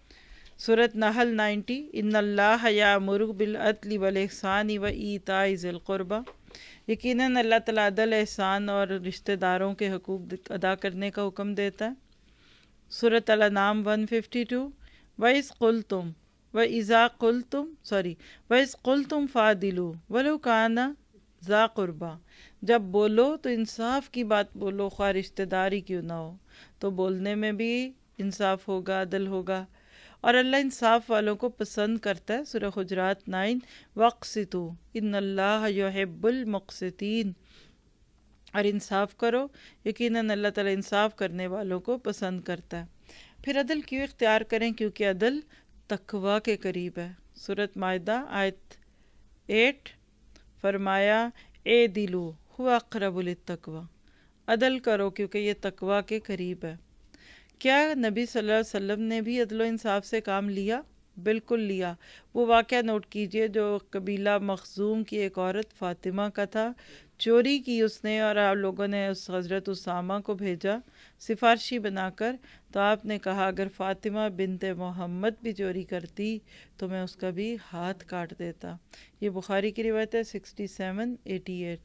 سورۃ نحل نائنٹی، ان اللہ یامر بالعدل والاحسان وایتاء ذی القربی، یقیناً اللہ تعالیٰ عدل، احسان اور رشتہ داروں کے حقوق ادا کرنے کا حکم دیتا ہے. سورۃ الانعام ون ففٹی ٹو، وَإِذْ قُلْتُمْ وَإِذَا قُلْتُمْ سوری وَإِذْ قُلْتُمْ فَعْدِلُوا وَلَوْ كَانَ ذَا قُرْبَىٰ، جب بولو تو انصاف کی بات بولو خواہ رشتہ داری کیوں نہ ہو. تو بولنے میں بھی انصاف ہوگا، عدل ہوگا، اور اللہ انصاف والوں کو پسند کرتا ہے. سورہ حجرات نائن، وَاقْسِطُوا إِنَّ اللَّهَ يُحِبُّ الْمُقْسِطِينَ، اور انصاف کرو، یقیناً اللہ تعالیٰ انصاف کرنے والوں کو پسند کرتا ہے. پھر عدل کیوں اختیار کریں؟ کیونکہ عدل تقوی کے قریب ہے. سورۃ مائدہ آیت ایٹ، فرمایا اے دلو ہوا اقرب للتقوی، عدل کرو کیونکہ یہ تقوی کے قریب ہے. کیا نبی صلی اللہ علیہ وسلم نے بھی عدل و انصاف سے کام لیا؟ بالکل لیا. وہ واقعہ نوٹ کیجئے جو قبیلہ مخزوم کی ایک عورت فاطمہ کا تھا. چوری کی اس نے، اور آپ لوگوں نے اس حضرت اسامہ کو بھیجا سفارشی بنا کر. تو آپ نے کہا اگر فاطمہ بنت محمد بھی چوری کرتی تو میں اس کا بھی ہاتھ کاٹ دیتا. یہ بخاری کی روایت ہے سکسٹی سیون ایٹی ایٹ.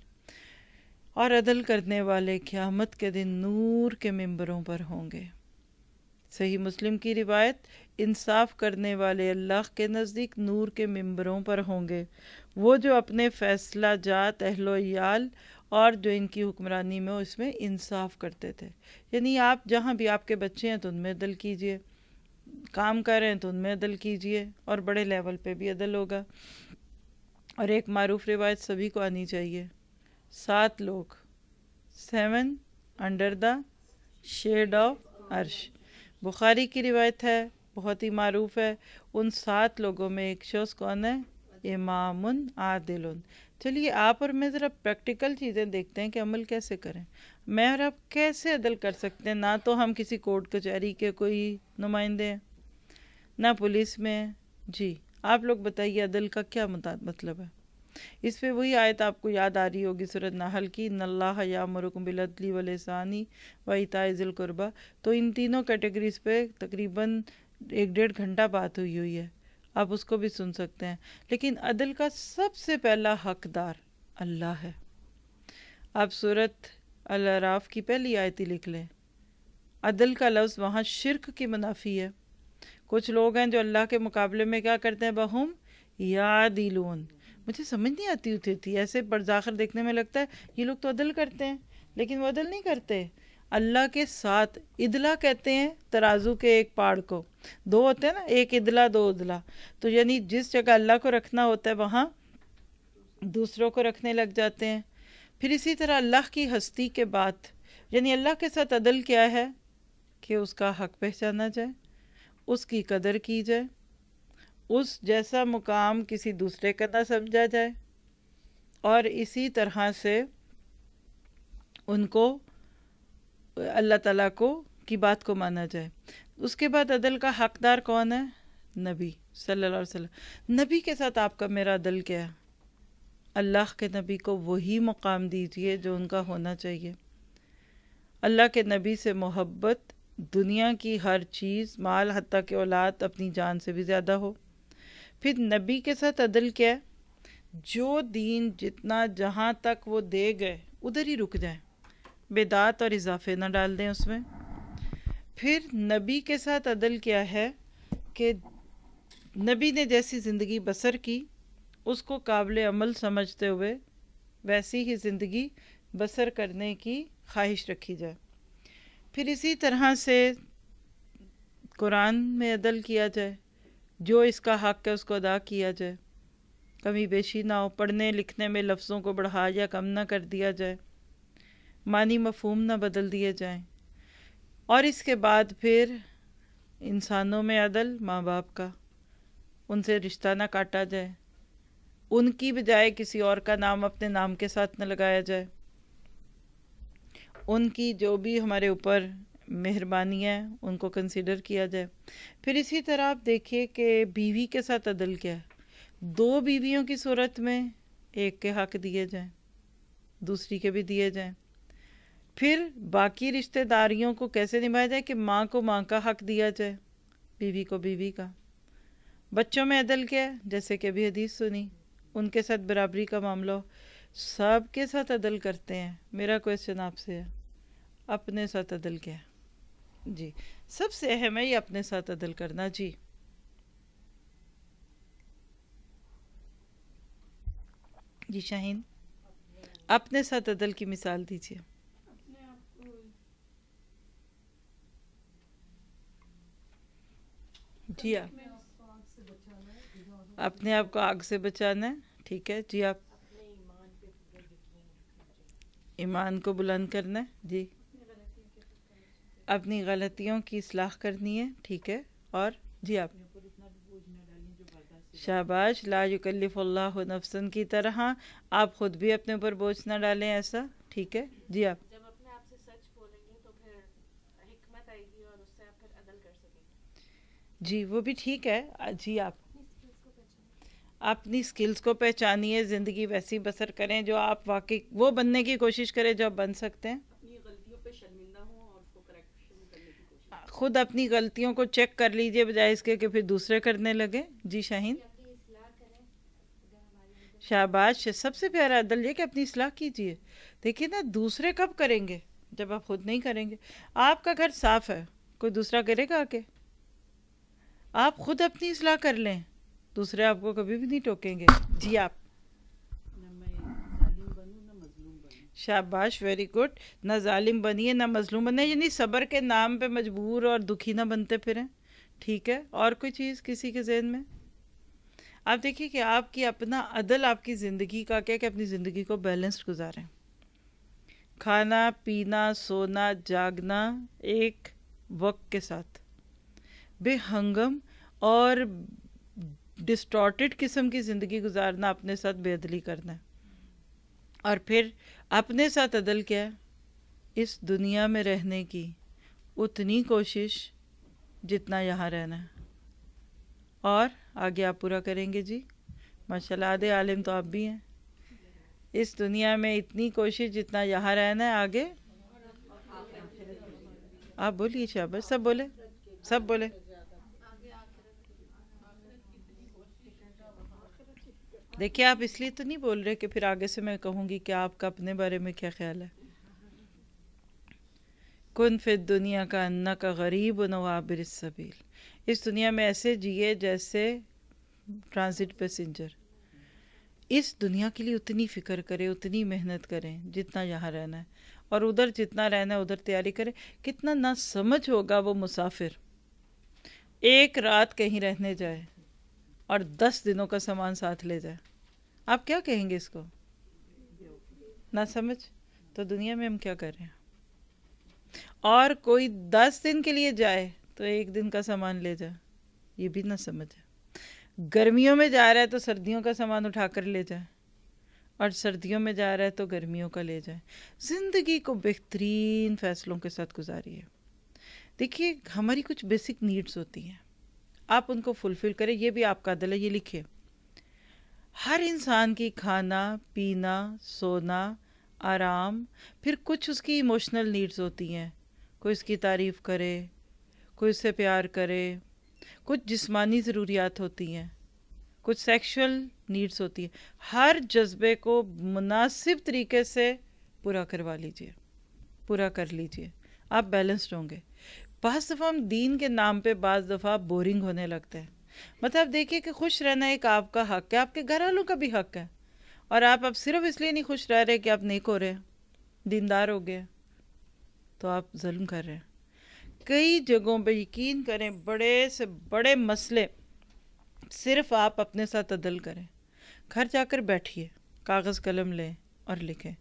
اور عدل کرنے والے قیامت کے دن نور کے ممبروں پر ہوں گے. صحیح مسلم کی روایت، انصاف کرنے والے اللہ کے نزدیک نور کے ممبروں پر ہوں گے، وہ جو اپنے فیصلہ جات، اہل و عیال اور جو ان کی حکمرانی میں ہو اس میں انصاف کرتے تھے. یعنی آپ جہاں بھی آپ کے بچے ہیں تو ان میں عدل کیجئے، کام کر رہے ہیں تو ان میں عدل کیجئے، اور بڑے لیول پہ بھی عدل ہوگا. اور ایک معروف روایت سبھی کو آنی چاہیے، سات لوگ، seven under the shade of عرش، بخاری کی روایت ہے، بہت ہی معروف ہے. ان سات لوگوں میں ایک شخص کون ہے؟ امام عادل. چلیے آپ اور میں ذرا پریکٹیکل چیزیں دیکھتے ہیں کہ عمل کیسے کریں. میں اور آپ کیسے عدل کر سکتے ہیں؟ نہ تو ہم کسی کورٹ کچہری کے کوئی نمائندے ہیں، نہ پولیس میں. جی آپ لوگ بتائیے عدل کا کیا مطلب ہے؟ اس پہ وہی آیت آپ کو یاد آ رہی ہوگی سورۃ نحل کی، ان اللہ یامرکم بالعدل والاحسان وایتاء ذی القربی. تو ان تینوں کیٹیگریز پہ تقریباً ایک ڈیڑھ گھنٹہ بات ہوئی ہوئی ہے، آپ اس کو بھی سن سکتے ہیں. لیکن عدل کا سب سے پہلا حقدار اللہ ہے. آپ سورۃ الاعراف کی پہلی آیت ہی لکھ لیں، عدل کا لفظ وہاں شرک کی منافی ہے. کچھ لوگ ہیں جو اللہ کے مقابلے میں کیا کرتے ہیں؟ بہم یعدلون. مجھے سمجھ نہیں آتی ہوتی تھی، ایسے برزاخر دیکھنے میں لگتا ہے یہ لوگ تو عدل کرتے ہیں، لیکن وہ عدل نہیں کرتے. اللہ کے ساتھ عدلہ کہتے ہیں ترازو کے ایک پاڑ کو، دو ہوتے ہیں نا، ایک عدلہ دو عدلہ. تو یعنی جس جگہ اللہ کو رکھنا ہوتا ہے وہاں دوسروں کو رکھنے لگ جاتے ہیں. پھر اسی طرح اللہ کی ہستی کے بعد یعنی اللہ کے ساتھ عدل کیا ہے کہ اس کا حق پہچانا جائے، اس کی قدر کی جائے، اس جیسا مقام کسی دوسرے کا نہ سمجھا جائے، اور اسی طرح سے ان کو اللہ تعالیٰ کو کی بات کو مانا جائے. اس کے بعد عدل کا حقدار کون ہے؟ نبی صلی اللہ علیہ وسلم. نبی کے ساتھ آپ کا میرا عدل کیا ہے؟ اللہ کے نبی کو وہی مقام دیجیے جو ان کا ہونا چاہیے. اللہ کے نبی سے محبت دنیا کی ہر چیز، مال، حتیٰ کہ اولاد اپنی جان سے بھی زیادہ ہو. پھر نبی کے ساتھ عدل کیا ہے؟ جو دین جتنا جہاں تک وہ دے گئے ادھر ہی رک جائیں، بدعت اور اضافے نہ ڈال دیں اس میں. پھر نبی کے ساتھ عدل کیا ہے کہ نبی نے جیسی زندگی بسر کی اس کو قابل عمل سمجھتے ہوئے ویسی ہی زندگی بسر کرنے کی خواہش رکھی جائے. پھر اسی طرح سے قرآن میں عدل کیا جائے، جو اس کا حق ہے اس کو ادا کیا جائے، کمی بیشی نہ ہو، پڑھنے لکھنے میں لفظوں کو بڑھا یا کم نہ کر دیا جائے، معنی مفہوم نہ بدل دیے جائیں. اور اس کے بعد پھر انسانوں میں عدل، ماں باپ کا، ان سے رشتہ نہ کاٹا جائے، ان کی بجائے کسی اور کا نام اپنے نام کے ساتھ نہ لگایا جائے، ان کی جو بھی ہمارے اوپر مہربانی ہے ان کو کنسیڈر کیا جائے. پھر اسی طرح آپ دیکھیے کہ بیوی کے ساتھ عدل کیا ہے. دو بیویوں کی صورت میں ایک کے حق دیے جائیں، دوسری کے بھی دیے جائیں. پھر باقی رشتہ داریوں کو کیسے نبھایا جائے کہ ماں کو ماں کا حق دیا جائے، بیوی کو بیوی کا. بچوں میں عدل کیا ہے؟ جیسے کہ ابھی حدیث سنی، ان کے ساتھ برابری کا معاملہ ہو. سب کے ساتھ عدل کرتے ہیں. میرا کویسچن آپ سے ہے، اپنے ساتھ عدل کیا ہے؟ جی سب سے اہم ہے یہ اپنے ساتھ عدل کرنا. جی جی شاہین، اپنے ساتھ عدل کی مثال دیجیے. جی آپ اپنے آپ کو آگ سے بچانا ہے. ٹھیک ہے جی. آپ ایمان کو بلند کرنا ہے. جی اپنی غلطیوں کی اصلاح کرنی ہے. ٹھیک ہے. اور جی آپ شاباش، لا یکلف اللہ نفسا کی طرح آپ خود بھی اپنے اوپر بوجھ نہ ڈالیں ایسا. ٹھیک ہے جی. آپ جب اپنے آپ سے سچ بولیں گے تو پھر حکمت آئے گی اور اس سے آپ پھر عدل کر سکیں گے. جی وہ بھی ٹھیک ہے. جی آپ اپنی سکلز کو پہچانیے، زندگی ویسی بسر کریں جو آپ واقعی وہ بننے کی کوشش کریں جو آپ بن سکتے ہیں. اپنی غلطیوں پہ شرمندہ ہوں اور اس کو کریکشن کرنے کی کوشش. خود اپنی غلطیوں کو چیک کر لیجئے بجائے اس کے کہ پھر دوسرے کرنے لگے. جی شاہین. شاباش، سب سے پیارا عدل یہ کہ اپنی اصلاح کیجئے. دیکھیے نا، دوسرے کب کریں گے جب آپ خود نہیں کریں گے. آپ کا گھر صاف ہے، کوئی دوسرا کرے گا آ کے؟ آپ خود اپنی اصلاح کر لیں، دوسرے آپ کو کبھی بھی نہیں ٹوکیں گے. جی آپ شاباش، ویری گڈ. نہ ظالم بنیے نہ مظلوم بنیے، یعنی صبر کے نام پہ مجبور اور دکھی نہ بنتے پھریں. ٹھیک ہے. اور کوئی چیز کسی کے ذہن میں؟ آپ دیکھیے کہ آپ کی اپنا عدل آپ کی زندگی کا کیا کہ اپنی زندگی کو بیلنسڈ گزاریں. کھانا پینا سونا جاگنا ایک وقت کے ساتھ، بے ہنگم اور ڈسٹارٹڈ قسم کی زندگی گزارنا، اپنے ساتھ بے عدلی کرنا ہے. اور پھر اپنے ساتھ عدل کیا ہے؟ اس دنیا میں رہنے کی اتنی کوشش جتنا یہاں رہنا ہے. اور آگے آپ پورا کریں گے. جی ماشاءاللہ، آدھے عالم تو آپ بھی ہیں. اس دنیا میں اتنی کوشش جتنا یہاں رہنا ہے. آگے آپ بولیے. شاباش، سب بولے سب بولے. دیکھیے آپ اس لیے تو نہیں بول رہے کہ پھر آگے سے میں کہوں گی کہ آپ کا اپنے بارے میں کیا خیال ہے. کن فی الدنیا کا انک غریب و عابر السبیل. اس دنیا میں ایسے جیے جیسے ٹرانزٹ پیسنجر. اس دنیا کے لیے اتنی فکر کریں، اتنی محنت کریں جتنا یہاں رہنا ہے، اور ادھر جتنا رہنا ہے ادھر تیاری کریں. کتنا نہ سمجھ ہوگا وہ مسافر ایک رات کہیں رہنے جائے اور دس دنوں کا سامان ساتھ لے جائے. آپ کیا کہیں گے اس کو؟ نہ سمجھ. تو دنیا میں ہم کیا کر رہے ہیں؟ اور کوئی دس دن کے لیے جائے تو ایک دن کا سامان لے جائے، یہ بھی نہ سمجھ ہے. گرمیوں میں جا رہا ہے تو سردیوں کا سامان اٹھا کر لے جائے، اور سردیوں میں جا رہا ہے تو گرمیوں کا لے جائے. زندگی کو بہترین فیصلوں کے ساتھ گزاری ہے. دیکھیے ہماری کچھ بیسک نیڈز ہوتی ہیں، آپ ان کو فلفل کریں. یہ بھی آپ کا عدل ہے. یہ لکھیں، ہر انسان کی کھانا پینا سونا آرام، پھر کچھ اس کی ایموشنل نیڈز ہوتی ہیں. کوئی اس کی تعریف کرے، کوئی اس سے پیار کرے، کچھ جسمانی ضروریات ہوتی ہیں، کچھ سیکشول نیڈز ہوتی ہیں. ہر جذبے کو مناسب طریقے سے پورا کروا لیجئے، پورا کر لیجئے. آپ بیلنسڈ ہوں گے. بعض دفعہ ہم دین کے نام پہ بعض دفعہ بورنگ ہونے لگتے ہیں. مطلب دیکھیے کہ خوش رہنا ایک آپ کا حق ہے، آپ کے گھر والوں کا بھی حق ہے. اور آپ اب صرف اس لیے نہیں خوش رہ رہے کہ آپ نیک ہو رہے ہیں، دیندار ہو گئے، تو آپ ظلم کر رہے ہیں. کئی جگہوں پہ یقین کریں بڑے سے بڑے مسئلے صرف آپ اپنے ساتھ عدل کریں. گھر جا کر بیٹھیے، کاغذ قلم لیں اور لکھیں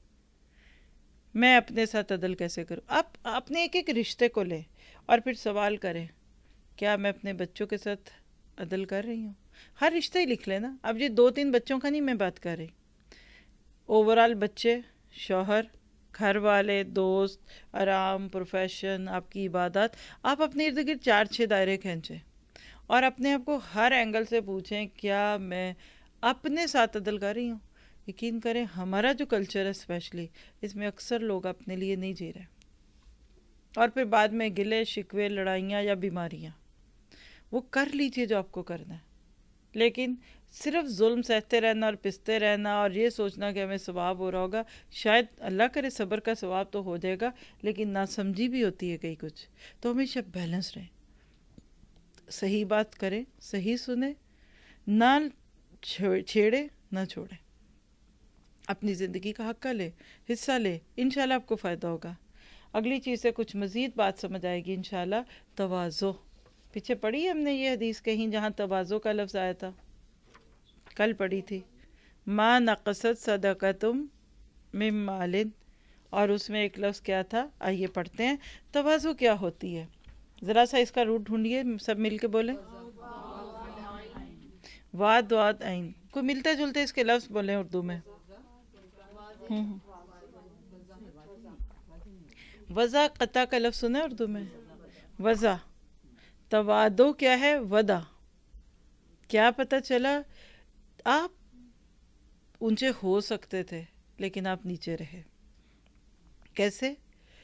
میں اپنے ساتھ عدل کیسے کروں. آپ اپنے ایک ایک رشتے کو لیں اور پھر سوال کریں کیا میں اپنے بچوں کے ساتھ عدل کر رہی ہوں. ہر رشتہ ہی لکھ لینا. اب یہ دو تین بچوں کا نہیں میں بات کر رہی، اوورال بچے، شوہر، گھر والے، دوست، آرام، پروفیشن، آپ کی عبادات. آپ اپنے ارد گرد چار چھ دائرے کھینچیں اور اپنے آپ کو ہر اینگل سے پوچھیں کیا میں اپنے ساتھ عدل کر رہی ہوں. یقین کریں ہمارا جو کلچر ہے اسپیشلی اس میں اکثر لوگ اپنے لیے نہیں جی رہے، اور پھر بعد میں گلے شکوے لڑائیاں یا بیماریاں. وہ کر لیجئے جو آپ کو کرنا ہے، لیکن صرف ظلم سہتے رہنا اور پستے رہنا اور یہ سوچنا کہ ہمیں ثواب ہو رہا ہوگا، شاید اللہ کرے صبر کا ثواب تو ہو جائے گا لیکن ناسمجھی بھی ہوتی ہے کئی کچھ. تو ہمیشہ بیلنس رہیں، صحیح بات کریں، صحیح سنیں، نہ چھیڑے نہ چھوڑیں، اپنی زندگی کا حق کا لے، حصہ لے، انشاءاللہ آپ کو فائدہ ہوگا. اگلی چیز سے کچھ مزید بات سمجھ آئے گی انشاءاللہ. تواضع، پیچھے پڑھی ہم نے یہ حدیث کہیں جہاں تواضع کا لفظ آیا تھا، کل پڑھی تھی، ما نقصت صدقتم من مال، اور اس میں ایک لفظ کیا تھا؟ آئیے پڑھتے ہیں. تواضع کیا ہوتی ہے؟ ذرا سا اس کا روٹ ڈھونڈیے، سب مل کے بولیں. واد واد عین، کوئی ملتے جلتے اس کے لفظ بولیں اردو میں. وضع قطع کا لفظ سنا ہے اردو میں؟ وضع. توادو کیا ہے؟ ودا. کیا پتہ چلا؟ آپ اونچے ہو سکتے تھے لیکن آپ نیچے رہے. کیسے؟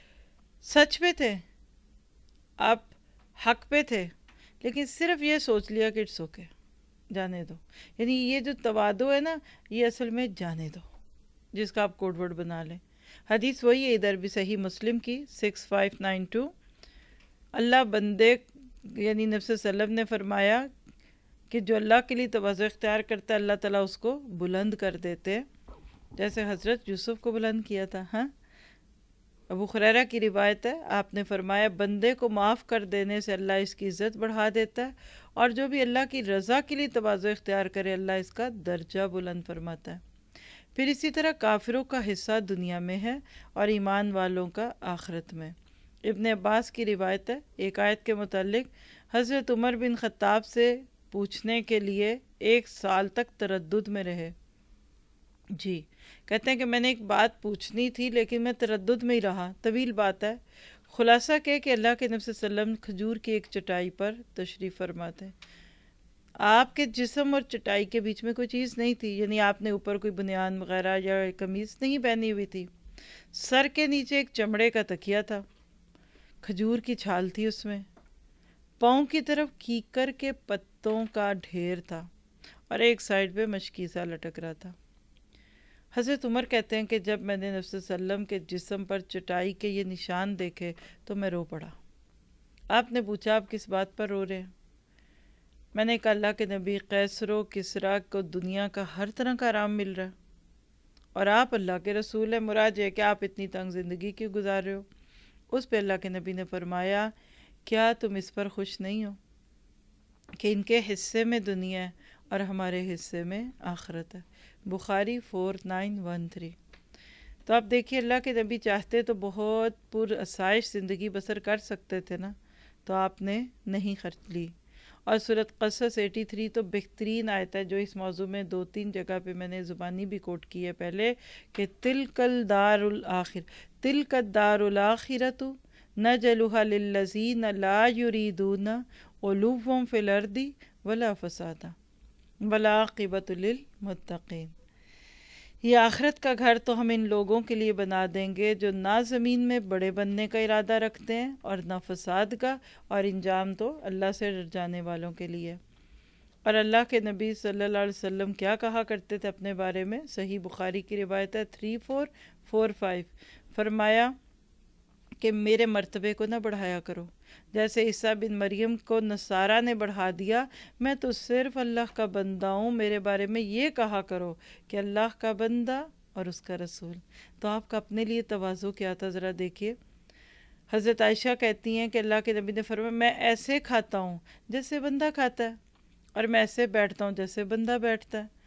سچ پہ تھے، آپ حق پہ تھے، لیکن صرف یہ سوچ لیا کہ اٹس اوکے، جانے دو. یعنی یہ جو توادو ہے نا، یہ اصل میں جانے دو، جس کا آپ کوڈ ورڈ بنا لیں. حدیث وہی ہے، ادھر بھی صحیح مسلم کی سکس فائیو نائن ٹو. اللہ بندے یعنی نبی صلی اللہ علیہ وسلم نے فرمایا کہ جو اللہ کے لیے تواضع اختیار کرتا ہے اللہ تعالیٰ اس کو بلند کر دیتے، جیسے حضرت یوسف کو بلند کیا تھا. ہاں، ابو ہریرہ کی روایت ہے، آپ نے فرمایا بندے کو معاف کر دینے سے اللہ اس کی عزت بڑھا دیتا ہے، اور جو بھی اللہ کی رضا کے لیے تواضع اختیار کرے اللہ اس کا درجہ بلند فرماتا ہے. پھر اسی طرح کافروں کا حصہ دنیا میں ہے اور ایمان والوں کا آخرت میں. ابن عباس کی روایت ہے، ایک آیت کے متعلق حضرت عمر بن خطاب سے پوچھنے کے لیے ایک سال تک تردد میں رہے. جی کہتے ہیں کہ میں نے ایک بات پوچھنی تھی لیکن میں تردد میں ہی رہا. طویل بات ہے. خلاصہ کہ کہ اللہ کے نبی صلی اللہ علیہ وسلم کھجور کی ایک چٹائی پر تشریف فرماتے ہیں. آپ کے جسم اور چٹائی کے بیچ میں کوئی چیز نہیں تھی، یعنی آپ نے اوپر کوئی بنیان وغیرہ یا قمیص نہیں پہنی ہوئی تھی. سر کے نیچے ایک چمڑے کا تکیہ تھا، کھجور کی چھال تھی اس میں، پاؤں کی طرف کیکر کے پتوں کا ڈھیر تھا، اور ایک سائڈ پہ مشکیزہ لٹک رہا تھا. حضرت عمر کہتے ہیں کہ جب میں نے نبی صلی اللہ علیہ وسلم کے جسم پر چٹائی کے یہ نشان دیکھے تو میں رو پڑا. آپ نے پوچھا آپ کس بات پر رو رہے ہیں؟ میں نے کہا اللہ کے نبی قیصر و کسریٰ کو دنیا کا ہر طرح کا آرام مل رہا ہے اور آپ اللہ کے رسول ہیں، مراد یہ کہ آپ اتنی تنگ زندگی کیوں گزار رہے ہو؟ اس پہ اللہ کے نبی نے فرمایا کیا تم اس پر خوش نہیں ہو کہ ان کے حصے میں دنیا ہے اور ہمارے حصے میں آخرت ہے. بخاری فور نائن ون تھری. تو آپ دیکھیے اللہ کے نبی چاہتے تو بہت پر آسائش زندگی بسر کر سکتے تھے نا، تو آپ نے نہیں خرچ لی. اور سورۃ قصص ایٹی تھری تو بہترین آیت ہے جو اس موضوع میں دو تین جگہ پہ میں نے زبانی بھی کوٹ کی ہے پہلے، کہ تلک الدار الآخر تلک الدار الآخرۃ نجعلها للذین لا یریدون علوا فی الارض ولا فسادا والعاقبۃ للمتقین. یہ آخرت کا گھر تو ہم ان لوگوں کے لیے بنا دیں گے جو نہ زمین میں بڑے بننے کا ارادہ رکھتے ہیں اور نہ فساد کا، اور انجام تو اللہ سے ڈر جانے والوں کے لیے. اور اللہ کے نبی صلی اللہ علیہ وسلم کیا کہا کرتے تھے اپنے بارے میں؟ صحیح بخاری کی روایت ہے تھری فور فور فائیو. فرمایا کہ میرے مرتبے کو نہ بڑھایا کرو جیسے عیسیٰ بن مریم کو نصارہ نے بڑھا دیا، میں تو صرف اللہ کا بندہ ہوں، میرے بارے میں یہ کہا کرو کہ اللہ کا بندہ اور اس کا رسول. تو آپ کا اپنے لیے تواضع کیا تھا ذرا دیکھیے. حضرت عائشہ کہتی ہیں کہ اللہ کے نبی نے فرمایا میں ایسے کھاتا ہوں جیسے بندہ کھاتا ہے، اور میں ایسے بیٹھتا ہوں جیسے بندہ بیٹھتا ہے.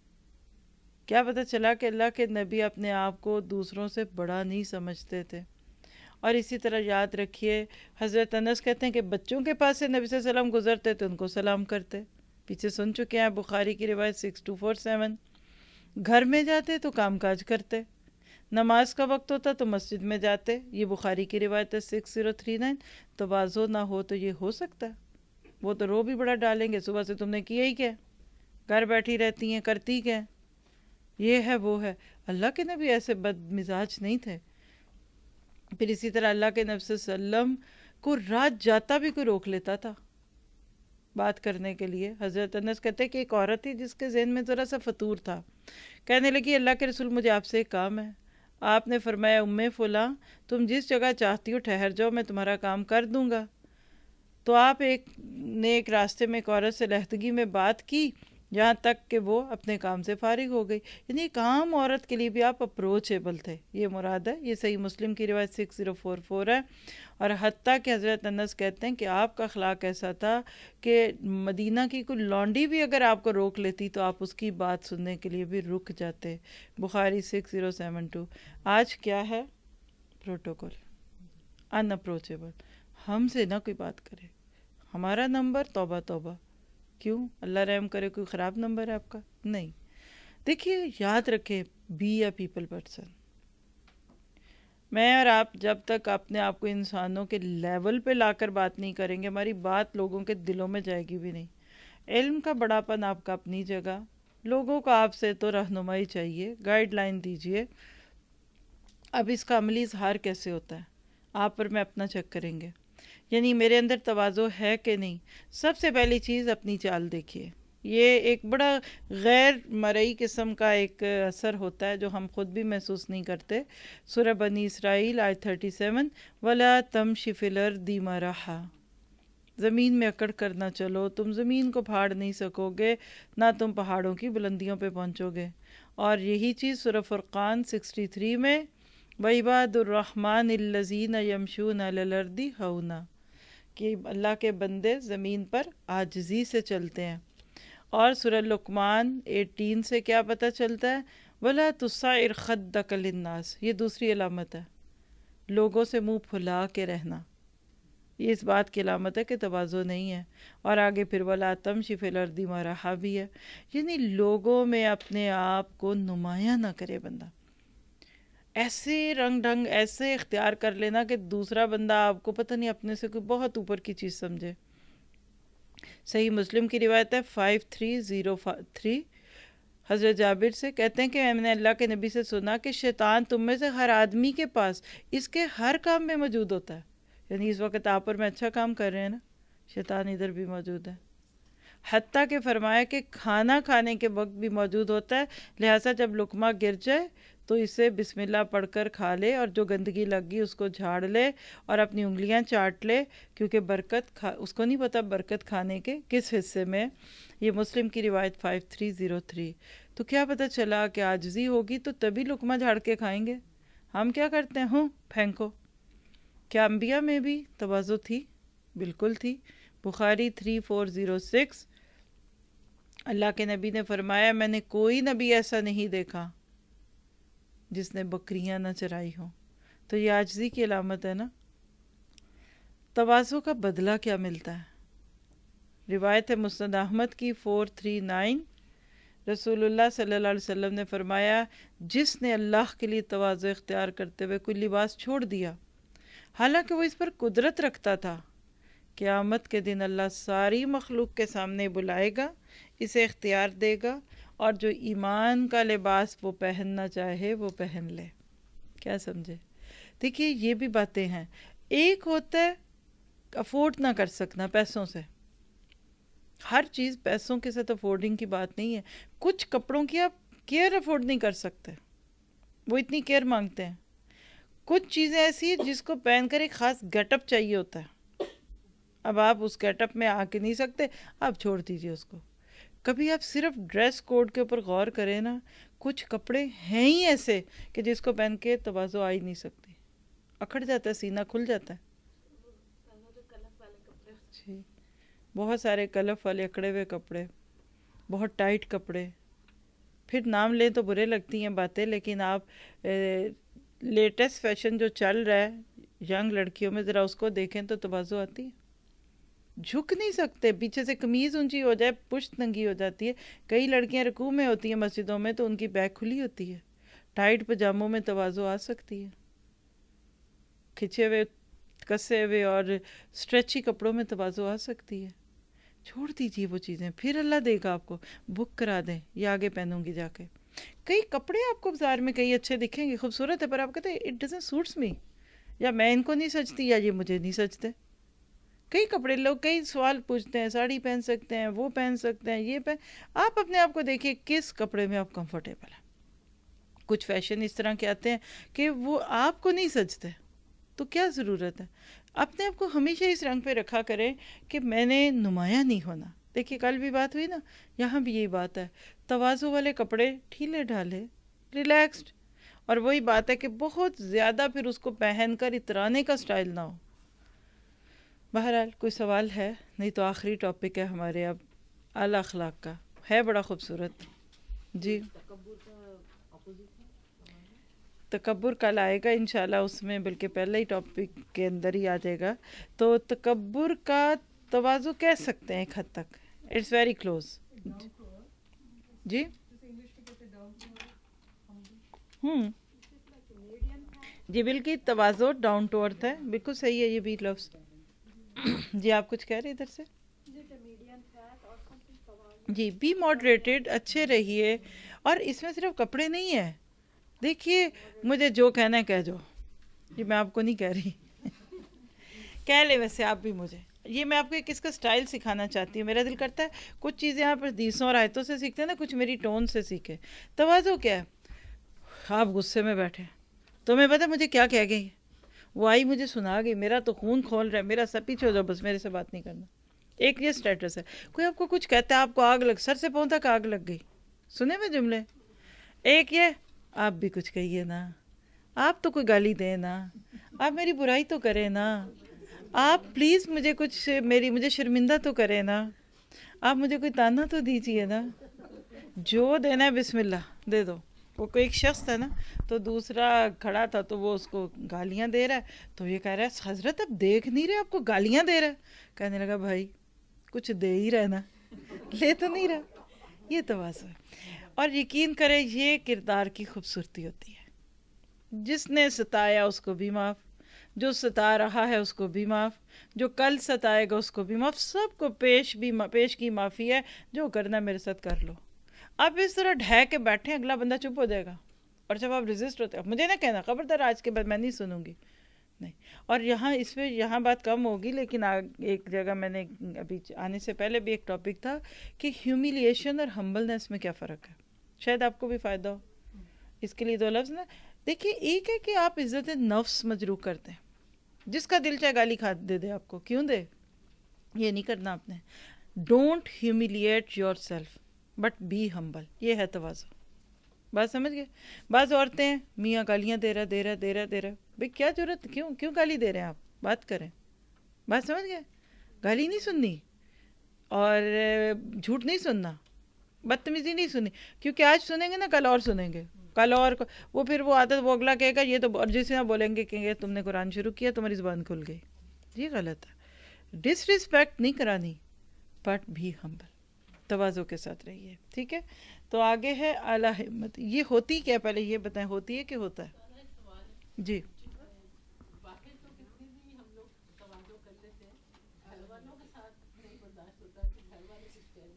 کیا پتہ چلا کہ اللہ کے نبی اپنے آپ کو دوسروں سے بڑا نہیں سمجھتے تھے. اور اسی طرح یاد رکھیے حضرت انس کہتے ہیں کہ بچوں کے پاس سے نبی صلی اللہ علیہ وسلم گزرتے تو ان کو سلام کرتے. پیچھے سن چکے ہیں بخاری کی روایت سکس ٹو فور سیون. گھر میں جاتے تو کام کاج کرتے، نماز کا وقت ہوتا تو مسجد میں جاتے. یہ بخاری کی روایت ہے سکس زیرو تھری نائن. تواضع نہ ہو تو یہ ہو سکتا ہے؟ وہ تو رو بھی بڑا ڈالیں گے، صبح سے تم نے کیا ہی کیا، گھر بیٹھی رہتی ہیں، کرتی کیا. یہ ہے وہ ہے. اللہ کے نبی ایسے بد مزاج نہیں تھے. پھر اسی طرح اللہ کے نبی صلی اللہ علیہ وسلم کو رات جاتا بھی کوئی روک لیتا تھا بات کرنے کے لیے. حضرت انس کہتے کہ ایک عورت تھی جس کے ذہن میں ذرا سا فطور تھا. کہنے لگی اللہ کے رسول مجھے آپ سے ایک کام ہے. آپ نے فرمایا ام فلاں تم جس جگہ چاہتی ہو ٹھہر جاؤ، میں تمہارا کام کر دوں گا. تو آپ ایک نے ایک راستے میں ایک عورت سے لہدگی میں بات کی جہاں تک کہ وہ اپنے کام سے فارغ ہو گئی. یعنی ایک عام عورت کے لیے بھی آپ اپروچیبل تھے، یہ مراد ہے. یہ صحیح مسلم کی روایت سکس زیرو فور فور ہے. اور حتیٰ کہ حضرت انس کہتے ہیں کہ آپ کا اخلاق ایسا تھا کہ مدینہ کی کوئی لانڈی بھی اگر آپ کو روک لیتی تو آپ اس کی بات سننے کے لیے بھی رک جاتے. بخاری سکس زیرو سیون ٹو. آج کیا ہے؟ Protocol, unapproachable. ہم سے نہ کوئی بات کرے. ہمارا نمبر توبہ توبہ. کیوں؟ اللہ رحم کرے کوئی خراب نمبر ہے آپ کا؟ نہیں. دیکھیے یاد رکھیں، بی اے پیپل پرسن. میں اور آپ جب تک اپنے آپ کو انسانوں کے لیول پہ لا کر بات نہیں کریں گے، ہماری بات لوگوں کے دلوں میں جائے گی بھی نہیں. علم کا بڑا پن آپ کا اپنی جگہ، لوگوں کو آپ سے تو رہنمائی چاہیے، گائیڈ لائن دیجیے. اب اس کا عملی اظہار کیسے ہوتا ہے آپ پر میں اپنا چیک کریں گے. یعنی میرے اندر تواضع ہے کہ نہیں. سب سے پہلی چیز اپنی چال دیکھیے. یہ ایک بڑا غیر مرئی قسم کا ایک اثر ہوتا ہے جو ہم خود بھی محسوس نہیں کرتے. سورہ بنی اسرائیل آیت تھرٹی سیون وَلَا تَمْشِ فِي الْأَرْضِ مَرَحًا. زمین میں اکڑ کر نہ چلو، تم زمین کو پھاڑ نہیں سکو گے، نہ تم پہاڑوں کی بلندیوں پہ پہنچو گے. اور یہی چیز سورہ فرقان سکسٹی تھری میں وَعِبَادُ الرَّحْمَنِ الَّذِينَ يَمْشُونَ عَلَى الْأَرْضِ هَوْنًا، کہ اللہ کے بندے زمین پر عاجزی سے چلتے ہیں. اور سورہ لقمان ایٹین سے کیا پتہ چلتا ہے؟ وَلَا تُصَعِّرْ خَدَّكَ لِلنَّاسِ. یہ دوسری علامت ہے، لوگوں سے منہ پھلا کے رہنا. یہ اس بات کی علامت ہے کہ تواضع نہیں ہے. اور آگے پھر وَلَا تَمْشِ فِي الْأَرْضِ مَرَحًا بھی ہے. یعنی لوگوں میں اپنے آپ کو نمایاں نہ کرے بندہ. ایسے رنگ ڈھنگ ایسے اختیار کر لینا کہ دوسرا بندہ آپ کو پتہ نہیں اپنے سے کوئی بہت اوپر کی چیز سمجھے. صحیح مسلم کی روایت ہے فائیو تھری زیرو تھری. حضرت جابر سے کہتے ہیں کہ میں نے اللہ کے نبی سے سنا کہ شیطان تم میں سے ہر آدمی کے پاس اس کے ہر کام میں موجود ہوتا ہے. یعنی اس وقت آپ اور میں اچھا کام کر رہے ہیں نا، شیطان ادھر بھی موجود ہے. حتیٰ کہ فرمایا کہ کھانا کھانے کے وقت بھی موجود ہوتا ہے. لہٰذا جب لقمہ گر جائے تو اسے بسم اللہ پڑھ کر کھا لے، اور جو گندگی لگ گئی اس کو جھاڑ لے اور اپنی انگلیاں چاٹ لے، کیونکہ برکت کھا اس کو نہیں پتا برکت کھانے کے کس حصے میں. یہ مسلم کی روایت فائیو تھری زیرو تھری. تو کیا پتہ چلا کہ عاجزی ہوگی تو تبھی لقمہ جھاڑ کے کھائیں گے. ہم کیا کرتے ہیں؟ ہوں پھینکو. کیا انبیاء میں بھی تواضع تھی؟ بالکل تھی. بخاری تھری فور زیرو سکس. اللہ کے نبی نے فرمایا میں نے کوئی نبی ایسا نہیں دیکھا جس نے بکریاں نہ چرائی ہوں. تو یہ عاجزی کی علامت ہے نا. تواضع کا بدلہ کیا ملتا ہے؟ روایت ہے مسند احمد کی فور تھری نائن. رسول اللہ صلی اللہ علیہ وسلم نے فرمایا جس نے اللہ کے لیے تواضع اختیار کرتے ہوئے کوئی لباس چھوڑ دیا حالانکہ وہ اس پر قدرت رکھتا تھا، قیامت کے دن اللہ ساری مخلوق کے سامنے بلائے گا، اسے اختیار دے گا، اور جو ایمان کا لباس وہ پہننا چاہے وہ پہن لے. کیا سمجھے؟ دیکھیے یہ بھی باتیں ہیں. ایک ہوتا ہے افورڈ نہ کر سکنا پیسوں سے. ہر چیز پیسوں کے ساتھ افورڈنگ کی بات نہیں ہے. کچھ کپڑوں کی آپ کیئر افورڈ نہیں کر سکتے، وہ اتنی کیئر مانگتے ہیں. کچھ چیزیں ایسی ہیں جس کو پہن کر ایک خاص گیٹ اپ چاہیے ہوتا ہے. اب آپ اس گیٹ اپ میں آ کے نہیں سکتے، آپ چھوڑ دیجئے اس کو. کبھی آپ صرف ڈریس کوڈ کے اوپر غور کریں نا، کچھ کپڑے ہیں ہی ایسے کہ جس کو پہن کے تواضع آ ہی نہیں سکتی. اکھڑ جاتا ہے، سینہ کھل جاتا ہے. جی بہت سارے کلف والے اکڑے ہوئے کپڑے، بہت ٹائٹ کپڑے. پھر نام لیں تو برے لگتی ہیں باتیں، لیکن آپ لیٹسٹ فیشن جو چل رہا ہے ینگ لڑکیوں میں ذرا اس کو دیکھیں تو تواضع آتی ہے. جھک نہیں سکتے، پیچھے سے قمیض اونچی ہو جائے پشت ننگی ہو جاتی ہے. کئی لڑکیاں رکوع میں ہوتی ہیں مسجدوں میں تو ان کی بیک کھلی ہوتی ہے. ٹائٹ پجاموں میں تواضع آ سکتی ہے. کھچے ہوئے کسے ہوئے اور اسٹریچی کپڑوں میں تواضع آ سکتی ہے. چھوڑ دیجیے وہ چیزیں، پھر اللہ دے گا آپ کو. بک کرا دیں، یہ آگے پہنوں گی جا کے. کئی کپڑے آپ کو بازار میں کئی اچھے دکھیں گے، خوبصورت ہے، پر آپ کہتے ہیں اٹ ڈزنٹ سوٹس می، یا میں ان کو نہیں سجتی یا یہ مجھے نہیں سجتے. کئی کپڑے لوگ کئی سوال پوچھتے ہیں، ساڑی پہن سکتے ہیں، وہ پہن سکتے ہیں، یہ پہن، آپ اپنے آپ کو دیکھیے کس کپڑے میں آپ کمفرٹیبل ہیں. کچھ فیشن اس طرح کے آتے ہیں کہ وہ آپ کو نہیں سجتے، تو کیا ضرورت ہے؟ اپنے آپ کو ہمیشہ اس رنگ پہ رکھا کریں کہ میں نے نمایاں نہیں ہونا. دیکھیے کل بھی بات ہوئی نا، یہاں بھی یہی بات ہے، تواضع والے کپڑے ڈھیلے ڈھالے، ریلیکسڈ، اور وہی بات ہے کہ بہت زیادہ پھر اس کو پہن کر اترانے کا سٹائل نہ ہو. بہرحال کوئی سوال ہے؟ نہیں تو آخری ٹاپک ہے ہمارے اب اعلی اخلاق کا، ہے بڑا خوبصورت. جی تکبر کا اپوزٹ ہے. تکبر کل آئے گا انشاءاللہ، اس میں بلکہ پہلے ہی ٹاپک کے اندر ہی آ جائے گا. تو تکبر کا تواضع کہہ سکتے ہیں ایک حد تک، اٹس ویری کلوز. جی ہوں جی بالکل تواضع ڈاؤن ٹو ارتھ ہے، بالکل صحیح ہے یہ بھی لفظ. جی آپ کچھ کہہ رہے ادھر سے؟ جی بی ماڈریٹڈ، اچھے رہیے. اور اس میں صرف کپڑے نہیں ہیں، دیکھیے مجھے جو کہنا ہے کہہ جو، یہ میں آپ کو نہیں کہہ رہی، کہہ لے ویسے آپ بھی مجھے. یہ میں آپ کو ایک اس کا سٹائل سکھانا چاہتی ہوں. میرا دل کرتا ہے کچھ چیزیں آپ حدیثوں اور آیتوں سے سیکھتے ہیں نا، کچھ میری ٹون سے سیکھے. تواضع کیا ہے؟ آپ غصے میں بیٹھے، تمہیں پتہ مجھے کیا کہہ گئی، وہ آئی مجھے سنا گئی، میرا تو خون کھول رہا ہے، میرا سب پیچھے ہو جاؤ، بس میرے سے بات نہیں کرنا. ایک یہ سٹیٹس ہے. کوئی آپ کو کچھ کہتا ہے، آپ کو آگ لگ، سر سے پاؤں تک آگ لگ گئی، سنے میں جملے. ایک یہ آپ بھی کچھ کہیے نا، آپ تو کوئی گالی دیں نا، آپ میری برائی تو کریں نا، آپ پلیز مجھے کچھ، میری مجھے شرمندہ تو کریں نا، آپ مجھے کوئی تانا تو دیجیے نا، جو دینا ہے بسم اللہ دے دو. وہ کوئی ایک شخص تھا نا، تو دوسرا کھڑا تھا تو وہ اس کو گالیاں دے رہا ہے، تو یہ کہہ رہا ہے حضرت اب دیکھ نہیں رہے آپ کو گالیاں دے رہا ہے. کہنے لگا بھائی کچھ دے ہی رہا نا، لے تو نہیں رہا. یہ تواضع ہے. اور یقین کرے یہ کردار کی خوبصورتی ہوتی ہے. جس نے ستایا اس کو بھی معاف، جو ستا رہا ہے اس کو بھی معاف، جو کل ستائے گا اس کو بھی معاف، سب کو پیش بھی پیش کی معافی ہے. جو کرنا میرے ساتھ کر لو. آپ اس طرح ڈھہ کے بیٹھیں، اگلا بندہ چپ ہو جائے گا. اور جب آپ ریزسٹ ہوتے ہیں، مجھے نہ کہنا خبردار آج کے بعد میں نہیں سنوں گی، نہیں. اور یہاں اس میں یہاں بات کم ہوگی، لیکن ایک جگہ میں نے ابھی آنے سے پہلے بھی ایک ٹاپک تھا کہ ہیومیلیشن اور ہمبلنس میں کیا فرق ہے، شاید آپ کو بھی فائدہ ہو. اس کے لیے دو لفظ نا. دیکھیے ایک ہے کہ آپ عزت نفس مجروح کرتے ہیں، جس کا دل چاہے گالی کھا دے دے آپ کو، کیوں دے، یہ نہیں کرنا آپ نے. Don't humiliate yourself but be humble, یہ ہے تواضع. بات سمجھ گئے؟ بعض عورتیں میاں گالیاں دے رہا دے رہا دے رہا دے رہا بھئی کیا ضرورت، کیوں کیوں گالی دے رہے ہیں آپ، بات کریں. بات سمجھ گئے؟ گالی نہیں سننی، اور جھوٹ نہیں سننا، بدتمیزی نہیں سننی، کیونکہ آج سنیں گے نا کل اور سنیں گے، کل اور وہ پھر وہ عادت وہ اگلا کہے گا یہ تو، اور جس طرح بولیں گے کہیں گے تم نے قرآن شروع کیا تمہاری زبان کھل گئی. یہ غلط ہے. ڈس ریسپیکٹ نہیں کرانی، بٹ بھی ہمبل، تواضع کے ساتھ رہیے. ٹھیک ہے. تو آگے ہے اعلیٰ ہمت. یہ ہوتی کیا، پہلے یہ بتائیں، ہوتی ہے کہ ہوتا ہے؟ جی باہر تو کتنی بھی ہم لوگ تواضع کر لیتے ہیں، گھر والوں کے ساتھ نہیں برداشت ہوتا کہ گھر والے کچھ کہہ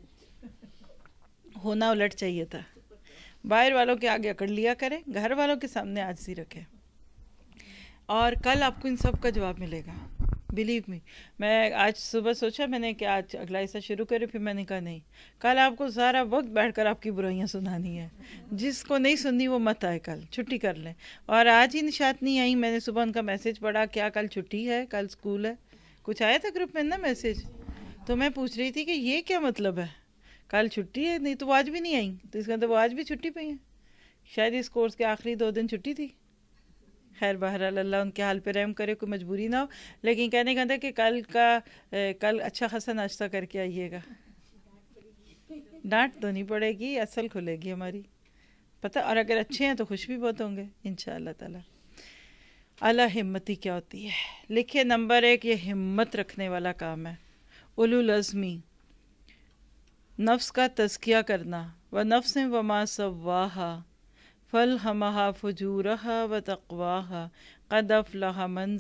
دیں. ہونا الٹ چاہیے تھا، باہر والوں کے آگے اکڑ لیا کریں، گھر والوں کے سامنے عاجزی رکھیں. اور کل آپ کو ان سب کا جواب ملے گا، بلیو می. میں آج صبح سوچا میں نے کہ آج اگلا حصہ شروع کرے، پھر میں نے کہا نہیں، کل آپ کو سارا وقت بیٹھ کر آپ کی برائیاں سنانی ہے. جس کو نہیں سننی وہ مت آئے، کل چھٹی کر لیں. اور آج ہی نشات نہیں آئی، میں نے صبح ان کا میسج پڑھا، کیا کل چھٹی ہے، کل اسکول ہے، کچھ آیا تھا گروپ میں نا میسج، تو میں پوچھ رہی تھی کہ یہ کیا مطلب ہے، کل چھٹی ہے، نہیں تو وہ آج بھی نہیں آئیں، تو اس کا مطلب وہ آج بھی چھٹی پہ ہیں. شاید اس کورس کے آخری دو دن چھٹی تھی. خیر بہرحال اللہ ان کے حال پہ رحم کرے، کوئی مجبوری نہ ہو. لیکن کہنے کا تھا کہ کل کا کل اچھا خاصا ناشتہ کر کے آئیے گا. ڈانٹ تو نہیں پڑے گی، اصل کھلے گی ہماری، پتہ. اور اگر اچھے ہیں تو خوش بھی بہت ہوں گے انشاءاللہ تعالی. اعلیٰ ہمتی کیا ہوتی ہے؟ لکھے نمبر ایک، یہ ہمت رکھنے والا کام ہے. اولو العزمی، نفس کا تزکیہ کرنا. وَنَفْسٍ وَمَا سَوَّاهَا فَأَلْهَمَهَا فُجُورَهَا وَتَقْوَاهَا قَدْ أَفْلَحَ مَنْ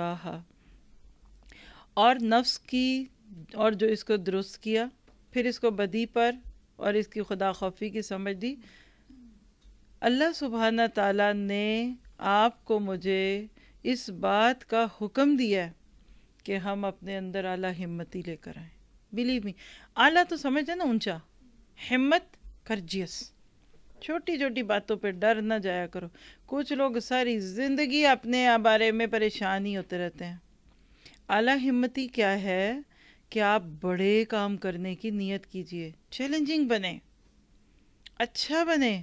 زَكَّاهَا. اور نفس کی، اور جو اس کو درست کیا، پھر اس کو بدی پر اور اس کی خدا خوفی کی سمجھ دی، اللہ سبحانہ تعالیٰ نے آپ کو مجھے اس بات کا حکم دیا ہے کہ ہم اپنے اندر اعلیٰ ہمتی لے کر آئیں. بلیو می، اعلیٰ تو سمجھے نا اونچا، ہمت کرجیس. چھوٹی چھوٹی باتوں پہ ڈر نہ جایا کرو. کچھ لوگ ساری زندگی اپنے بارے میں پریشان ہی ہوتے رہتے ہیں. اعلیٰ ہمتی کیا ہے کہ آپ بڑے کام کرنے کی نیت کیجئے، چیلنجنگ بنے، اچھا بنے.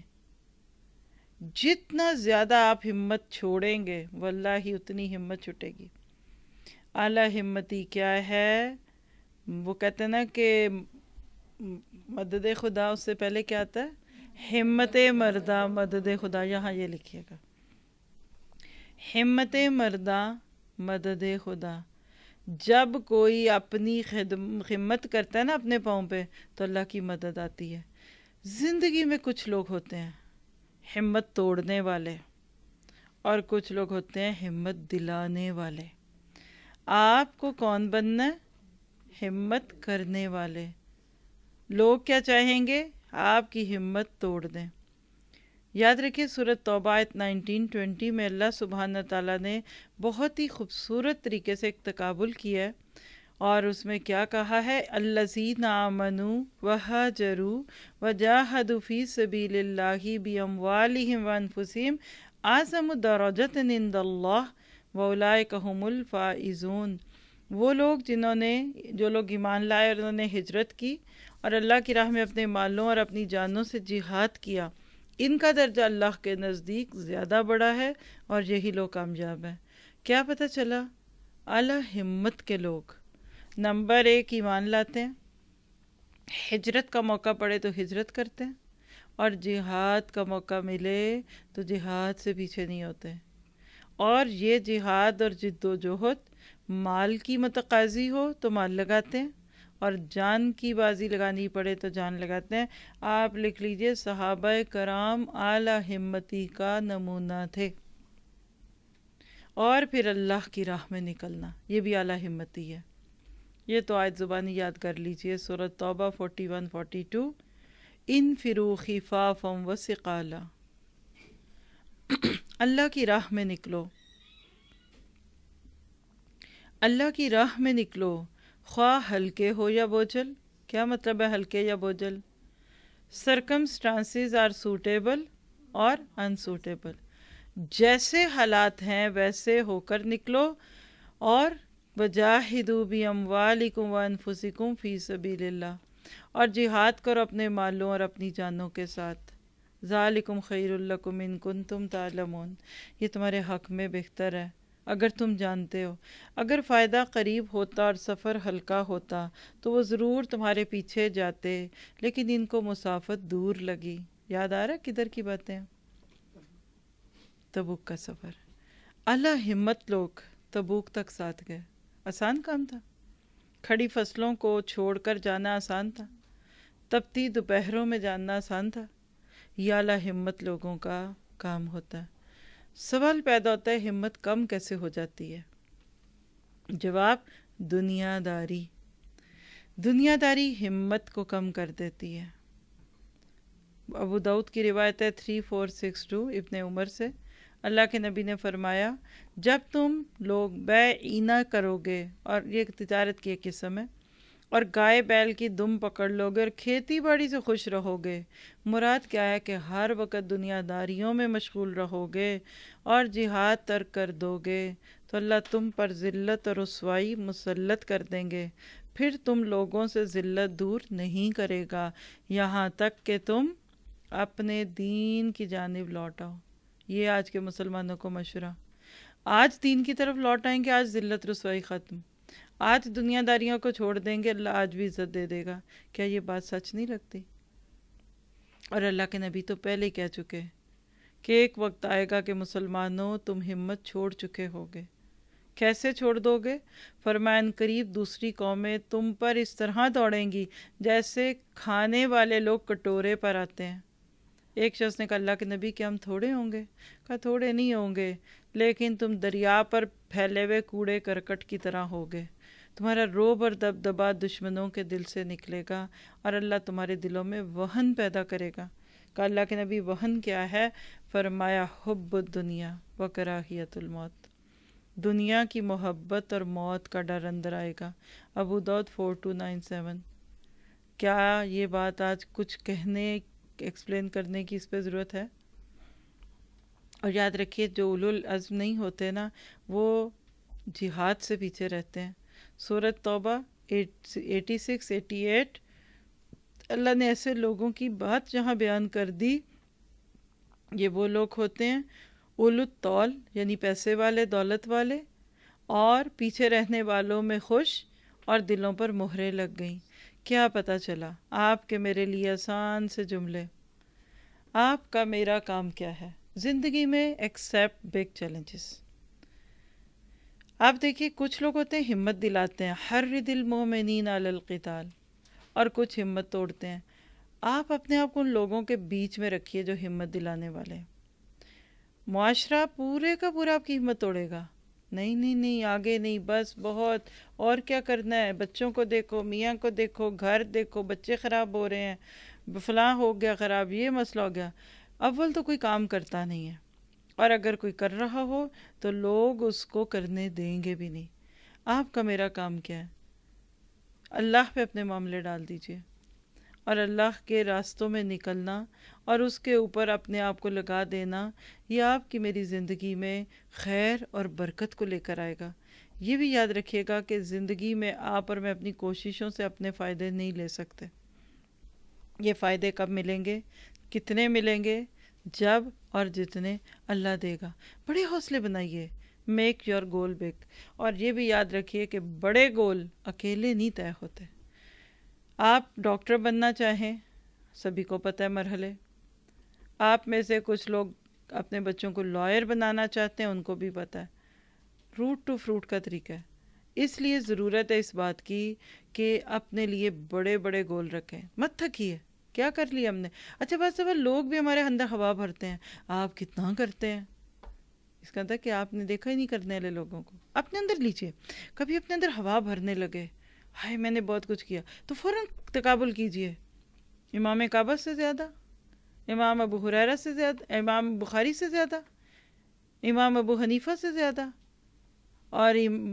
جتنا زیادہ آپ ہمت چھوڑیں گے واللہ اتنی ہمت چھٹے گی. اعلیٰ ہمتی کیا ہے؟ وہ کہتے ہیں نا کہ مدد خدا اس سے پہلے کیا آتا ہے؟ ہمت مردہ مدد خدا. یہاں یہ لکھیے گا، ہمت مردہ مدد خدا. جب کوئی اپنی خدمت کرتا ہے نا اپنے پاؤں پہ تو اللہ کی مدد آتی ہے. زندگی میں کچھ لوگ ہوتے ہیں ہمت توڑنے والے اور کچھ لوگ ہوتے ہیں ہمت دلانے والے. آپ کو کون بننا ہے؟ ہمت کرنے والے. لوگ کیا چاہیں گے؟ آپ کی ہمت توڑ دیں. یاد رکھیے سورۃ توبہ آیت نائنٹین ٹوینٹی میں اللہ سبحانہ تعالیٰ نے بہت ہی خوبصورت طریقے سے ایک تقابل کیا ہے، اور اس میں کیا کہا ہے؟ الذین آمنوا وہاجروا وجاہدوا فی سبیل اللہ باموالہم وانفسہم اعظم درجۃ عند اللہ واولئک ھم الفائزون. وہ لوگ جنہوں نے جو لوگ ایمان لائے اور انہوں نے ہجرت کی اور اللہ کی راہ میں اپنے مالوں اور اپنی جانوں سے جہاد کیا، ان کا درجہ اللہ کے نزدیک زیادہ بڑا ہے اور یہی لوگ کامیاب ہیں. کیا پتہ چلا؟ اعلیٰ ہمت کے لوگ نمبر ایک ایمان لاتے ہیں، ہجرت کا موقع پڑے تو ہجرت کرتے ہیں، اور جہاد کا موقع ملے تو جہاد سے پیچھے نہیں ہوتے. اور یہ جہاد اور جد و جہد مال کی متقاضی ہو تو مال لگاتے ہیں، اور جان کی بازی لگانی پڑے تو جان لگاتے ہیں. آپ لکھ لیجئے صحابہ کرام اعلیٰ ہمتی کا نمونہ تھے. اور پھر اللہ کی راہ میں نکلنا، یہ بھی اعلیٰ ہمتی ہے. یہ تو آیت زبانی یاد کر لیجئے، سورۃ توبہ فورٹی ون فورٹی ٹو. انفروا خفافا وثقالا. اللہ کی راہ میں نکلو، اللہ کی راہ میں نکلو، خواہ ہلکے ہو یا بوجھل. کیا مطلب ہے ہلکے یا بوجھل؟ سرکمسٹانسز آر سوٹیبل اور انسوٹیبل. جیسے حالات ہیں ویسے ہو کر نکلو، اور وجاہدوا باموالکم وانفسکم فی سبیل اللہ، اور جہاد کرو اپنے مالوں اور اپنی جانوں کے ساتھ. ذالکم خیر لکم ان کنتم تعلمون. یہ تمہارے حق میں بہتر ہے اگر تم جانتے ہو. اگر فائدہ قریب ہوتا اور سفر ہلکا ہوتا تو وہ ضرور تمہارے پیچھے جاتے، لیکن ان کو مسافت دور لگی. یاد آ رہا ہے کدھر کی باتیں؟ تبوک کا سفر. اعلیٰ ہمت لوگ تبوک تک ساتھ گئے. آسان کام تھا؟ کھڑی فصلوں کو چھوڑ کر جانا آسان تھا؟ تپتی دوپہروں میں جانا آسان تھا؟ یہ اعلیٰ ہمت لوگوں کا کام ہوتا ہے. سوال پیدا ہوتا ہے ہمت کم کیسے ہو جاتی ہے؟ جواب، دنیا داری. دنیا داری ہمت کو کم کر دیتی ہے. ابو داؤد کی روایت ہے تھری فور سکس ٹو ابن عمر سے، اللہ کے نبی نے فرمایا جب تم لوگ بیع نہ کرو گے، اور یہ تجارت کی ایک قسم ہے، اور گائے بیل کی دم پکڑ لو گے اور کھیتی باڑی سے خوش رہو گے، مراد کیا ہے کہ ہر وقت دنیا داریوں میں مشغول رہو گے اور جہاد ترک کر دو گے تو اللہ تم پر ذلت اور رسوائی مسلط کر دیں گے. پھر تم لوگوں سے ذلت دور نہیں کرے گا یہاں تک کہ تم اپنے دین کی جانب لوٹ آؤ. یہ آج کے مسلمانوں کو مشورہ. آج دین کی طرف لوٹ آئیں گے، آج ذلت رسوائی ختم، آج دنیا داریوں کو چھوڑ دیں گے، اللہ آج بھی عزت دے دے گا. کیا یہ بات سچ نہیں لگتی؟ اور اللہ کے نبی تو پہلے کہہ چکے کہ ایک وقت آئے گا کہ مسلمانوں تم ہمت چھوڑ چکے ہوگے. کیسے چھوڑ دو گے؟ فرمایا ان قریب دوسری قومیں تم پر اس طرح دوڑیں گی جیسے کھانے والے لوگ کٹورے پر آتے ہیں. ایک شخص نے کہا اللہ کے نبی کہ ہم تھوڑے ہوں گے؟ کہا تھوڑے نہیں ہوں گے، لیکن تم دریا پر پھیلے ہوئے کوڑے کرکٹ کی طرح ہوگے. تمہارا روب اور دبدبا دشمنوں کے دل سے نکلے گا اور اللہ تمہارے دلوں میں وہن پیدا کرے گا کہ اللہ کے نبی وہن کیا ہے؟ فرمایا حب الدنیا و کراہیت الموت، دنیا کی محبت اور موت کا ڈر اندر آئے گا۔ ابو داؤد فور ٹو نائن سیون۔ کیا یہ بات آج کچھ کہنے ایکسپلین کرنے کی اس پہ ضرورت ہے؟ اور یاد رکھیے جو اولو العزم نہیں ہوتے نا وہ جہاد سے پیچھے رہتے ہیں۔ سورۃ توبہ ایٹی سکس ایٹی ایٹ، اللہ نے ایسے لوگوں کی بات جہاں بیان کر دی، یہ وہ لوگ ہوتے ہیں اولو الطول یعنی پیسے والے، دولت والے، اور پیچھے رہنے والوں میں خوش اور دلوں پر مہریں لگ گئیں۔ کیا پتہ چلا؟ آپ کے میرے لیے آسان سے جملے۔ آپ کا میرا کام کیا ہے زندگی میں؟ Accept big challenges. آپ دیکھیے کچھ لوگ ہوتے ہیں ہمت دلاتے ہیں، حرِّض المؤمنین علی القتال، اور کچھ ہمت توڑتے ہیں۔ آپ اپنے آپ کو ان لوگوں کے بیچ میں رکھیے جو ہمت دلانے والے ہیں۔ معاشرہ پورے کا پورا آپ کی ہمت توڑے گا، نہیں نہیں نہیں آگے نہیں، بس بہت، اور کیا کرنا ہے، بچوں کو دیکھو، میاں کو دیکھو، گھر دیکھو، بچے خراب ہو رہے ہیں، فلاں ہو گیا خراب، یہ مسئلہ ہو گیا۔ اول تو کوئی کام کرتا نہیں ہے، اور اگر کوئی کر رہا ہو تو لوگ اس کو کرنے دیں گے بھی نہیں۔ آپ کا میرا کام کیا ہے؟ اللہ پہ اپنے معاملے ڈال دیجئے، اور اللہ کے راستوں میں نکلنا اور اس کے اوپر اپنے آپ کو لگا دینا، یہ آپ کی میری زندگی میں خیر اور برکت کو لے کر آئے گا۔ یہ بھی یاد رکھیے گا کہ زندگی میں آپ اور میں اپنی کوششوں سے اپنے فائدے نہیں لے سکتے۔ یہ فائدے کب ملیں گے؟ کتنے ملیں گے؟ جب اور جتنے اللہ دے گا۔ بڑے حوصلے بنائیے، میک یور گول بگ، اور یہ بھی یاد رکھیے کہ بڑے گول اکیلے نہیں طے ہوتے۔ آپ ڈاکٹر بننا چاہیں، سبھی کو پتہ ہے مرحلے، آپ میں سے کچھ لوگ اپنے بچوں کو لائر بنانا چاہتے ہیں، ان کو بھی پتہ ہے، روٹ ٹو فروٹ کا طریقہ ہے۔ اس لیے ضرورت ہے اس بات کی کہ اپنے لیے بڑے بڑے گول رکھیں، مت تھکیے۔ کیا کر لیا ہم نے؟ اچھا بس اب لوگ بھی ہمارے اندر ہوا بھرتے ہیں، آپ کتنا کرتے ہیں، اس کا تھا کہ آپ نے دیکھا ہی نہیں کرنے والے لوگوں کو۔ اپنے اندر لیجئے، کبھی اپنے اندر ہوا بھرنے لگے، ہائے میں نے بہت کچھ کیا، تو فوراً تقابل کیجئے، امام کعبہ سے زیادہ، امام ابو ہریرہ سے زیادہ، امام بخاری سے زیادہ، امام ابو حنیفہ سے زیادہ، اور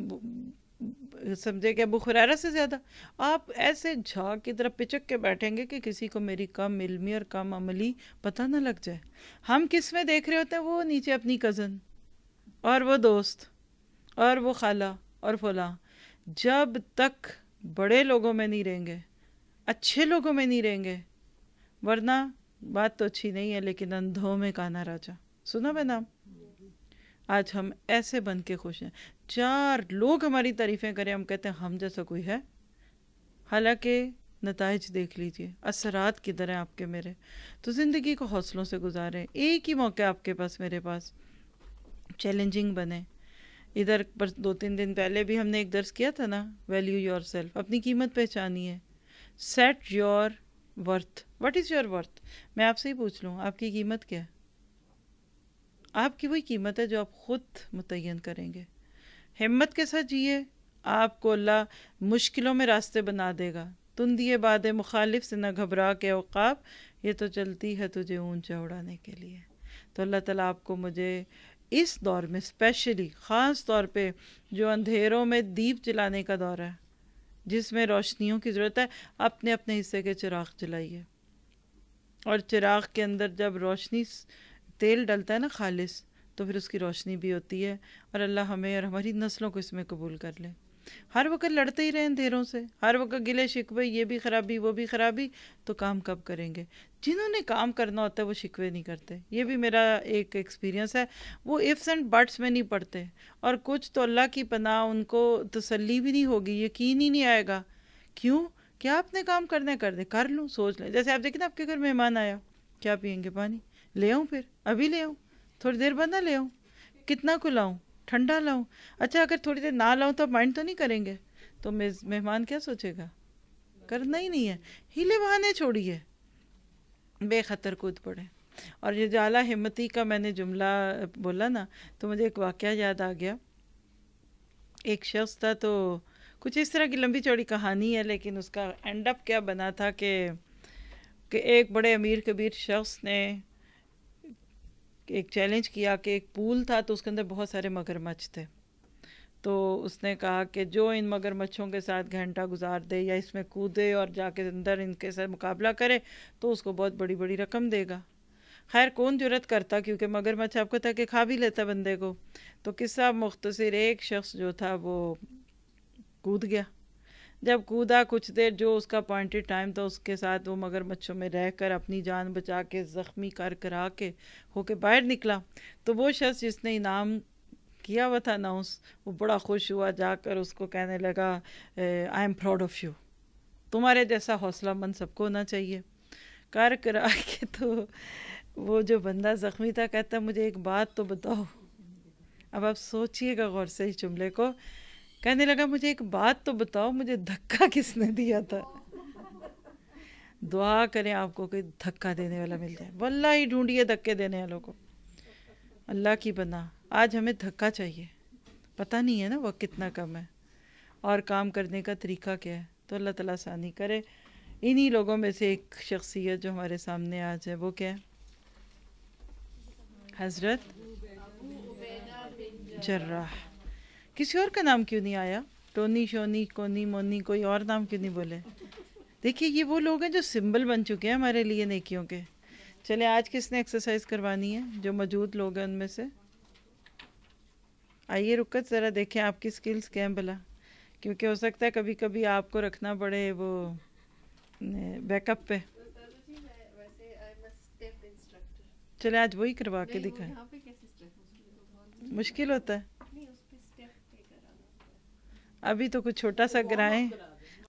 سمجھے کہ ابو ہریرہ سے زیادہ۔ آپ ایسے جھاگ کی طرف پچک کے بیٹھیں گے کہ کسی کو میری کم علمی اور کم عملی پتہ نہ لگ جائے۔ ہم کس میں دیکھ رہے ہوتے ہیں؟ وہ نیچے اپنی کزن اور وہ دوست اور وہ خالہ اور فلاں۔ جب تک بڑے لوگوں میں نہیں رہیں گے، اچھے لوگوں میں نہیں رہیں گے، ورنہ بات تو اچھی نہیں ہے لیکن اندھوں میں کانا راجا، سنا میں نام؟ آج ہم ایسے بن کے خوش ہیں، چار لوگ ہماری تعریفیں کریں، ہم کہتے ہیں ہم جیسا کوئی ہے، حالانکہ نتائج دیکھ لیجئے، اثرات کدھر ہیں آپ کے میرے۔ تو زندگی کو حوصلوں سے گزاریں، ایک ہی موقع آپ کے پاس، میرے پاس، چیلنجنگ بنے۔ ادھر پر دو تین دن پہلے بھی ہم نے ایک درس کیا تھا نا، ویلیو یور سیلف، اپنی قیمت پہچانیے، set your worth, what is your worth? میں آپ سے ہی پوچھ لوں، آپ کی قیمت کیا ہے؟ آپ کی وہی قیمت ہے جو آپ خود متعین کریں گے۔ ہمت کے ساتھ جیے، آپ کو اللہ مشکلوں میں راستے بنا دے گا۔ تندیے باد مخالف سے نہ گھبرا کے عقاب، یہ تو چلتی ہے تجھے اونچا اڑانے کے لیے۔ تو اللہ تعالیٰ آپ کو مجھے اس دور میں اسپیشلی، خاص طور پہ جو اندھیروں میں دیپ جلانے کا دور ہے، جس میں روشنیوں کی ضرورت ہے، اپنے اپنے حصے کے چراغ جلائیے، اور چراغ کے اندر جب روشنی تیل ڈلتا ہے نا خالص، تو پھر اس کی روشنی بھی ہوتی ہے، اور اللہ ہمیں اور ہماری نسلوں کو اس میں قبول کر لے۔ ہر وقت لڑتے ہی رہیں اندھیروں سے، ہر وقت گلے شکوے، یہ بھی خرابی وہ بھی خرابی، تو کام کب کریں گے؟ جنہوں نے کام کرنا ہوتا ہے وہ شکوے نہیں کرتے، یہ بھی میرا ایک ایکسپیرینس ہے۔ وہ ifs اینڈ بٹس میں نہیں پڑتے، اور کچھ تو اللہ کی پناہ ان کو تسلی بھی نہیں ہوگی، یقین ہی نہیں آئے گا، کیوں؟ کیا آپ نے کام کرنا ہے کر دیں، کر لوں، سوچ لیں۔ جیسے آپ دیکھیں نا آپ کے گھر مہمان آیا، کیا پئیں گے؟ پانی لے آؤں؟ پھر ابھی لے آؤں؟ تھوڑی دیر بعد نہ لے آؤں؟ کتنا کو لاؤں؟ ٹھنڈا لاؤں؟ اچھا اگر تھوڑی دیر نہ لاؤں تو مائنڈ تو نہیں کریں گے؟ تو مہمان کیا سوچے گا؟ کرنا ہی نہیں ہے، ہیلے بہانے چھوڑیے، بے خطر کود پڑے۔ اور یہ جو اعلیٰ ہمتی کا میں نے جملہ بولا نا، تو مجھے ایک واقعہ یاد آ گیا۔ ایک شخص تھا، تو کچھ اس طرح کی لمبی چوڑی کہانی ہے، لیکن اس کا اینڈ اپ کیا بنا تھا کہ کہ ایک بڑے امیر کبیر شخص نے ایک چیلنج کیا کہ ایک پول تھا تو اس کے اندر بہت سارے مگرمچھ تھے، تو اس نے کہا کہ جو ان مگرمچھوں کے ساتھ گھنٹہ گزار دے یا اس میں کودے اور جا کے اندر ان کے ساتھ مقابلہ کرے تو اس کو بہت بڑی بڑی رقم دے گا۔ خیر کون جرت کرتا، کیونکہ مگرمچھ آپ کو تھا کہ کھا بھی لیتا بندے کو۔ تو قصہ مختصر، ایک شخص جو تھا وہ کود گیا، جب کودا کچھ دیر جو اس کا پوائنٹڈ ٹائم تھا اس کے ساتھ وہ مگرمچھوں میں رہ کر اپنی جان بچا کے زخمی کر کرا کے ہو کے باہر نکلا، تو وہ شخص جس نے انعام کیا ہوا تھا اناؤنس، وہ بڑا خوش ہوا، جا کر اس کو کہنے لگا I am proud of you, تمہارے جیسا حوصلہ مند سب کو ہونا چاہیے۔ کر کرا کے تو وہ جو بندہ زخمی تھا کہتا مجھے ایک بات تو بتاؤ، اب آپ سوچئے گا غور سے اس جملے کو، کہنے لگا مجھے ایک بات تو بتاؤ، مجھے دھکا کس نے دیا تھا؟ دعا کریں آپ کو کوئی دھکا دینے والا مل جائے، واللہ ہی ڈھونڈیے دھکے دینے والوں کو، اللہ کی بنا۔ آج ہمیں دھکا چاہیے، پتہ نہیں ہے نا وقت کتنا کم ہے اور کام کرنے کا طریقہ کیا ہے، تو اللہ تعالیٰ آسانی کرے۔ انہی لوگوں میں سے ایک شخصیت جو ہمارے سامنے آج ہے وہ کیا ہے؟ حضرت جراح۔ کسی اور کا نام کیوں نہیں آیا؟ ٹونی، شونی، کونی، مونی، کوئی اور نام کیوں نہیں بولے؟ دیکھیے یہ وہ لوگ ہیں جو سمبل بن چکے ہیں ہمارے لیے نیکیوں کے۔ چلیں آج کس نے ایکسرسائز کروانی ہے جو موجود لوگ ہیں ان میں سے؟ آئیے رکت ذرا دیکھیں آپ کی سکلز کیا ہیں بھلا، کیونکہ ہو سکتا ہے کبھی کبھی آپ کو رکھنا پڑے وہ بیک اپ پہ۔ چلے آج وہی کروا کے دکھائیں۔ مشکل ہوتا ہے، ابھی تو کچھ چھوٹا سا گرائیں۔